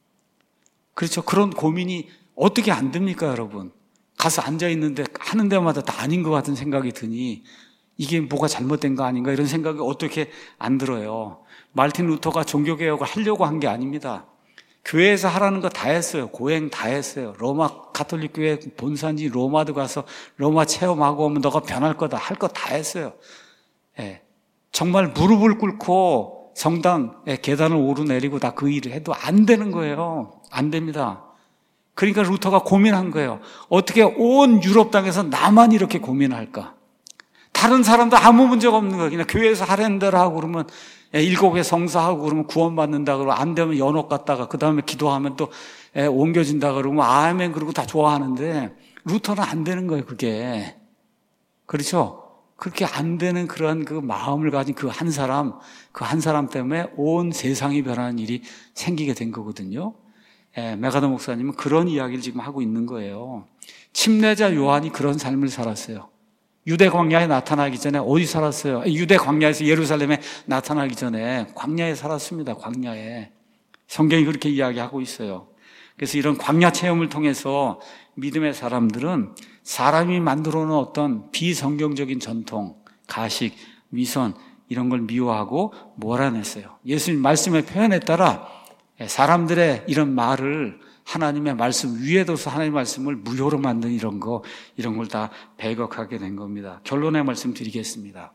그렇죠. 그런 고민이 어떻게 안 듭니까, 여러분? 가서 앉아있는데 하는 데마다 다 아닌 것 같은 생각이 드니 이게 뭐가 잘못된 거 아닌가 이런 생각이 어떻게 안 들어요. 마르틴 루터가 종교개혁을 하려고 한 게 아닙니다. 교회에서 하라는 거 다 했어요. 고행 다 했어요. 로마 가톨릭 교회 본산지 로마도 가서 로마 체험하고 오면 너가 변할 거다 할 거 다 했어요. 예. 정말 무릎을 꿇고 성당 계단을 오르내리고 다 그 일을 해도 안 되는 거예요. 안 됩니다. 그러니까 루터가 고민한 거예요. 어떻게 온 유럽 땅에서 나만 이렇게 고민할까? 다른 사람도 아무 문제가 없는 거예요. 그냥 교회에서 하라는 대로 하고 그러면 일곱 개 성사하고 그러면 구원받는다 그러고, 안 되면 연옥 갔다가 그 다음에 기도하면 또 옮겨진다 그러면 아멘 그러고 다 좋아하는데, 루터는 안 되는 거예요, 그게. 그렇죠? 그렇게 안 되는 그런 그 마음을 가진 그 한 사람, 그 한 사람 때문에 온 세상이 변하는 일이 생기게 된 거거든요. 예, 메가더 목사님은 그런 이야기를 지금 하고 있는 거예요. 침례자 요한이 그런 삶을 살았어요. 유대 광야에 나타나기 전에 어디 살았어요? 유대 광야에서 예루살렘에 나타나기 전에 광야에 살았습니다. 광야에. 성경이 그렇게 이야기하고 있어요. 그래서 이런 광야 체험을 통해서 믿음의 사람들은 사람이 만들어 놓은 어떤 비성경적인 전통, 가식, 위선 이런 걸 미워하고 몰아냈어요. 예수님 말씀의 표현에 따라 사람들의 이런 말을 하나님의 말씀 위에 둬서 하나님의 말씀을 무효로 만든 이런 거, 이런 걸 다 배격하게 된 겁니다. 결론의 말씀 드리겠습니다.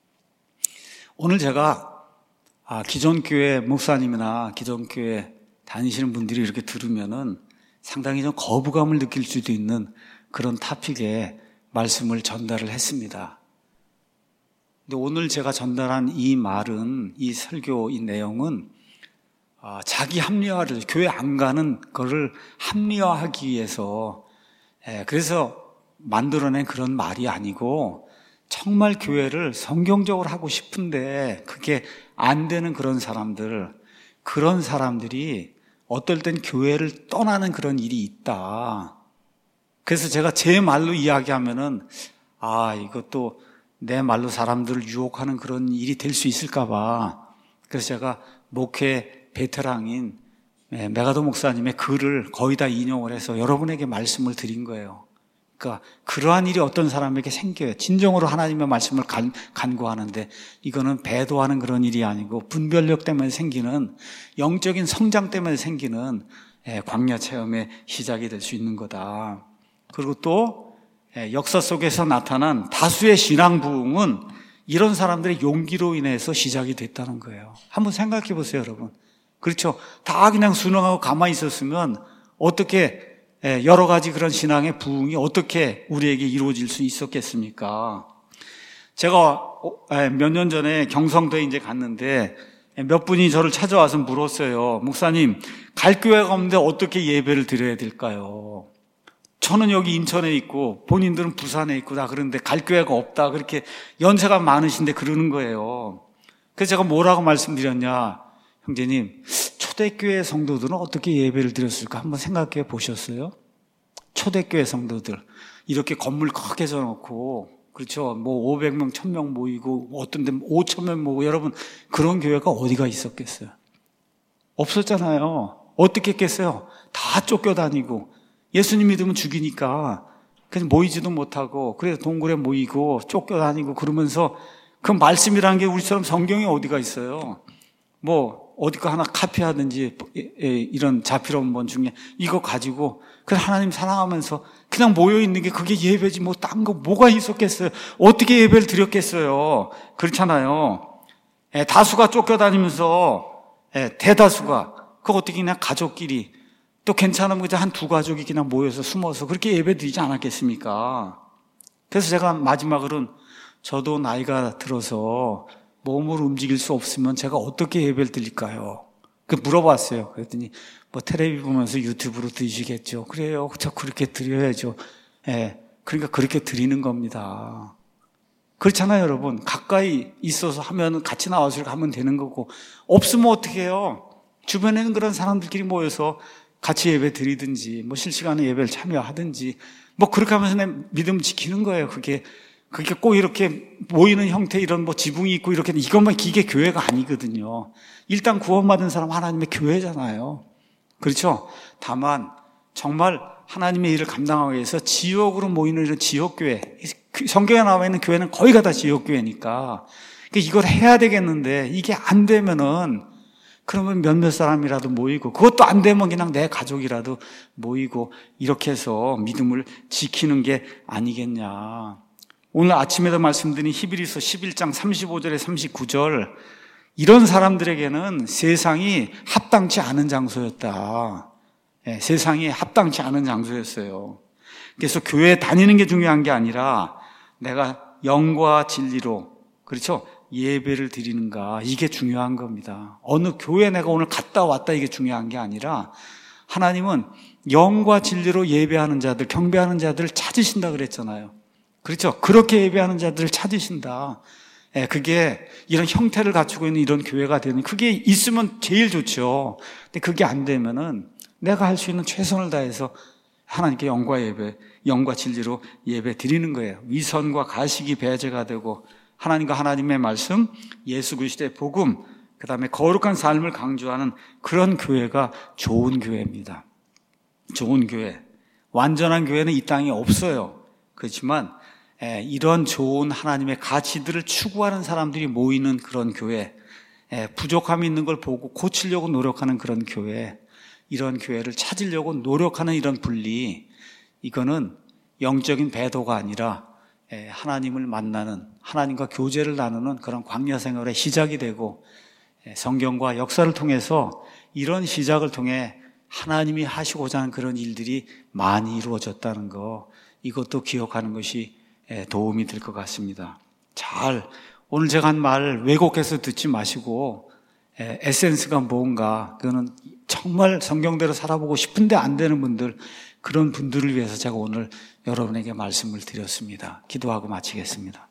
오늘 제가 아, 기존 교회 목사님이나 기존 교회 다니시는 분들이 이렇게 들으면은 상당히 좀 거부감을 느낄 수도 있는 그런 타픽에 말씀을 전달을 했습니다. 근데 오늘 제가 전달한 이 말은, 이 설교, 이 내용은 자기 합리화를, 교회 안 가는 거를 합리화하기 위해서 그래서 만들어낸 그런 말이 아니고, 정말 교회를 성경적으로 하고 싶은데 그게 안 되는 그런 사람들, 그런 사람들이 어떨 땐 교회를 떠나는 그런 일이 있다. 그래서 제가 제 말로 이야기하면은 아, 이것도 내 말로 사람들을 유혹하는 그런 일이 될 수 있을까 봐. 그래서 제가 목회 베테랑인 메가도 목사님의 글을 거의 다 인용을 해서 여러분에게 말씀을 드린 거예요. 그러니까 그러한 일이 어떤 사람에게 생겨요. 진정으로 하나님의 말씀을 간, 간구하는데 이거는 배도하는 그런 일이 아니고 분별력 때문에 생기는, 영적인 성장 때문에 생기는 광야 체험의 시작이 될 수 있는 거다. 그리고 또 역사 속에서 나타난 다수의 신앙 부흥은 이런 사람들의 용기로 인해서 시작이 됐다는 거예요. 한번 생각해 보세요, 여러분. 그렇죠? 다 그냥 순응하고 가만히 있었으면 어떻게 여러 가지 그런 신앙의 부흥이 어떻게 우리에게 이루어질 수 있었겠습니까? 제가 몇 년 전에 경성도에 이제 갔는데 몇 분이 저를 찾아와서 물었어요. 목사님, 갈 교회가 없는데 어떻게 예배를 드려야 될까요? 저는 여기 인천에 있고 본인들은 부산에 있고 다 그런데 갈 교회가 없다, 그렇게 연세가 많으신데 그러는 거예요. 그래서 제가 뭐라고 말씀드렸냐, 형제님, 초대교회 성도들은 어떻게 예배를 드렸을까 한번 생각해 보셨어요? 초대교회 성도들 이렇게 건물 크게 져놓고, 그렇죠, 뭐 오백 명, 천 명 모이고 어떤 데 오천 명 모이고, 여러분 그런 교회가 어디가 있었겠어요? 없었잖아요. 어떻게 했겠어요? 다 쫓겨다니고 예수님 믿으면 죽이니까 그냥 모이지도 못하고, 그래서 동굴에 모이고 쫓겨다니고 그러면서, 그 말씀이라는 게 우리처럼 성경에 어디가 있어요? 뭐 어디 거 하나 카피하든지 이런 자필원본 중에 이거 가지고 그냥 하나님 사랑하면서 그냥 모여있는 게 그게 예배지 뭐 딴 거 뭐가 있었겠어요? 어떻게 예배를 드렸겠어요? 그렇잖아요. 다수가 쫓겨다니면서 대다수가 그거 어떻게 그냥 가족끼리 또 괜찮으면 그냥 한 두 가족이 그냥 모여서 숨어서 그렇게 예배 드리지 않았겠습니까? 그래서 제가 마지막으로는 저도 나이가 들어서 몸을 움직일 수 없으면 제가 어떻게 예배를 드릴까요? 그 물어봤어요. 그랬더니 뭐 텔레비 보면서 유튜브로 드시겠죠. 그래요. 저 그렇게 드려야죠. 예. 그러니까 그렇게 드리는 겁니다. 그렇잖아요, 여러분. 가까이 있어서 하면 같이 나와서 하면 되는 거고, 없으면 어떻게 해요? 주변에는 그런 사람들끼리 모여서 같이 예배 드리든지 뭐 실시간에 예배를 참여하든지 뭐 그렇게 하면서 내 믿음 지키는 거예요. 그게 그게 꼭 이렇게 모이는 형태, 이런 뭐 지붕이 있고 이렇게 이것만 기계 교회가 아니거든요. 일단 구원받은 사람 하나님의 교회잖아요. 그렇죠? 다만 정말 하나님의 일을 감당하기 위해서 지역으로 모이는 이런 지역교회, 성경에 나와 있는 교회는 거의가 다 지역교회니까 이걸 해야 되겠는데, 이게 안 되면은 그러면 몇몇 사람이라도 모이고, 그것도 안 되면 그냥 내 가족이라도 모이고, 이렇게 해서 믿음을 지키는 게 아니겠냐. 오늘 아침에도 말씀드린 히브리서 십일 장 삼십오 절에 삼십구 절, 이런 사람들에게는 세상이 합당치 않은 장소였다. 네, 세상이 합당치 않은 장소였어요. 그래서 교회에 다니는 게 중요한 게 아니라 내가 영과 진리로, 그렇죠, 예배를 드리는가, 이게 중요한 겁니다. 어느 교회에 내가 오늘 갔다 왔다 이게 중요한 게 아니라, 하나님은 영과 진리로 예배하는 자들, 경배하는 자들을 찾으신다 그랬잖아요. 그렇죠? 그렇게 예배하는 자들을 찾으신다. 예, 그게 이런 형태를 갖추고 있는 이런 교회가 되는, 그게 있으면 제일 좋죠. 근데 그게 안 되면은 내가 할 수 있는 최선을 다해서 하나님께 영과 예배, 영과 진리로 예배 드리는 거예요. 위선과 가식이 배제가 되고, 하나님과 하나님의 말씀, 예수 그리스도의 복음, 그 다음에 거룩한 삶을 강조하는 그런 교회가 좋은 교회입니다. 좋은 교회. 완전한 교회는 이 땅에 없어요. 그렇지만 이런 좋은 하나님의 가치들을 추구하는 사람들이 모이는 그런 교회, 부족함이 있는 걸 보고 고치려고 노력하는 그런 교회, 이런 교회를 찾으려고 노력하는 이런 분리, 이거는 영적인 배도가 아니라 하나님을 만나는, 하나님과 교제를 나누는 그런 광야 생활의 시작이 되고, 성경과 역사를 통해서 이런 시작을 통해 하나님이 하시고자 하는 그런 일들이 많이 이루어졌다는 거, 이것도 기억하는 것이 도움이 될 것 같습니다. 잘 오늘 제가 한 말 왜곡해서 듣지 마시고 에센스가 뭔가, 그거는 정말 성경대로 살아보고 싶은데 안 되는 분들, 그런 분들을 위해서 제가 오늘 여러분에게 말씀을 드렸습니다. 기도하고 마치겠습니다.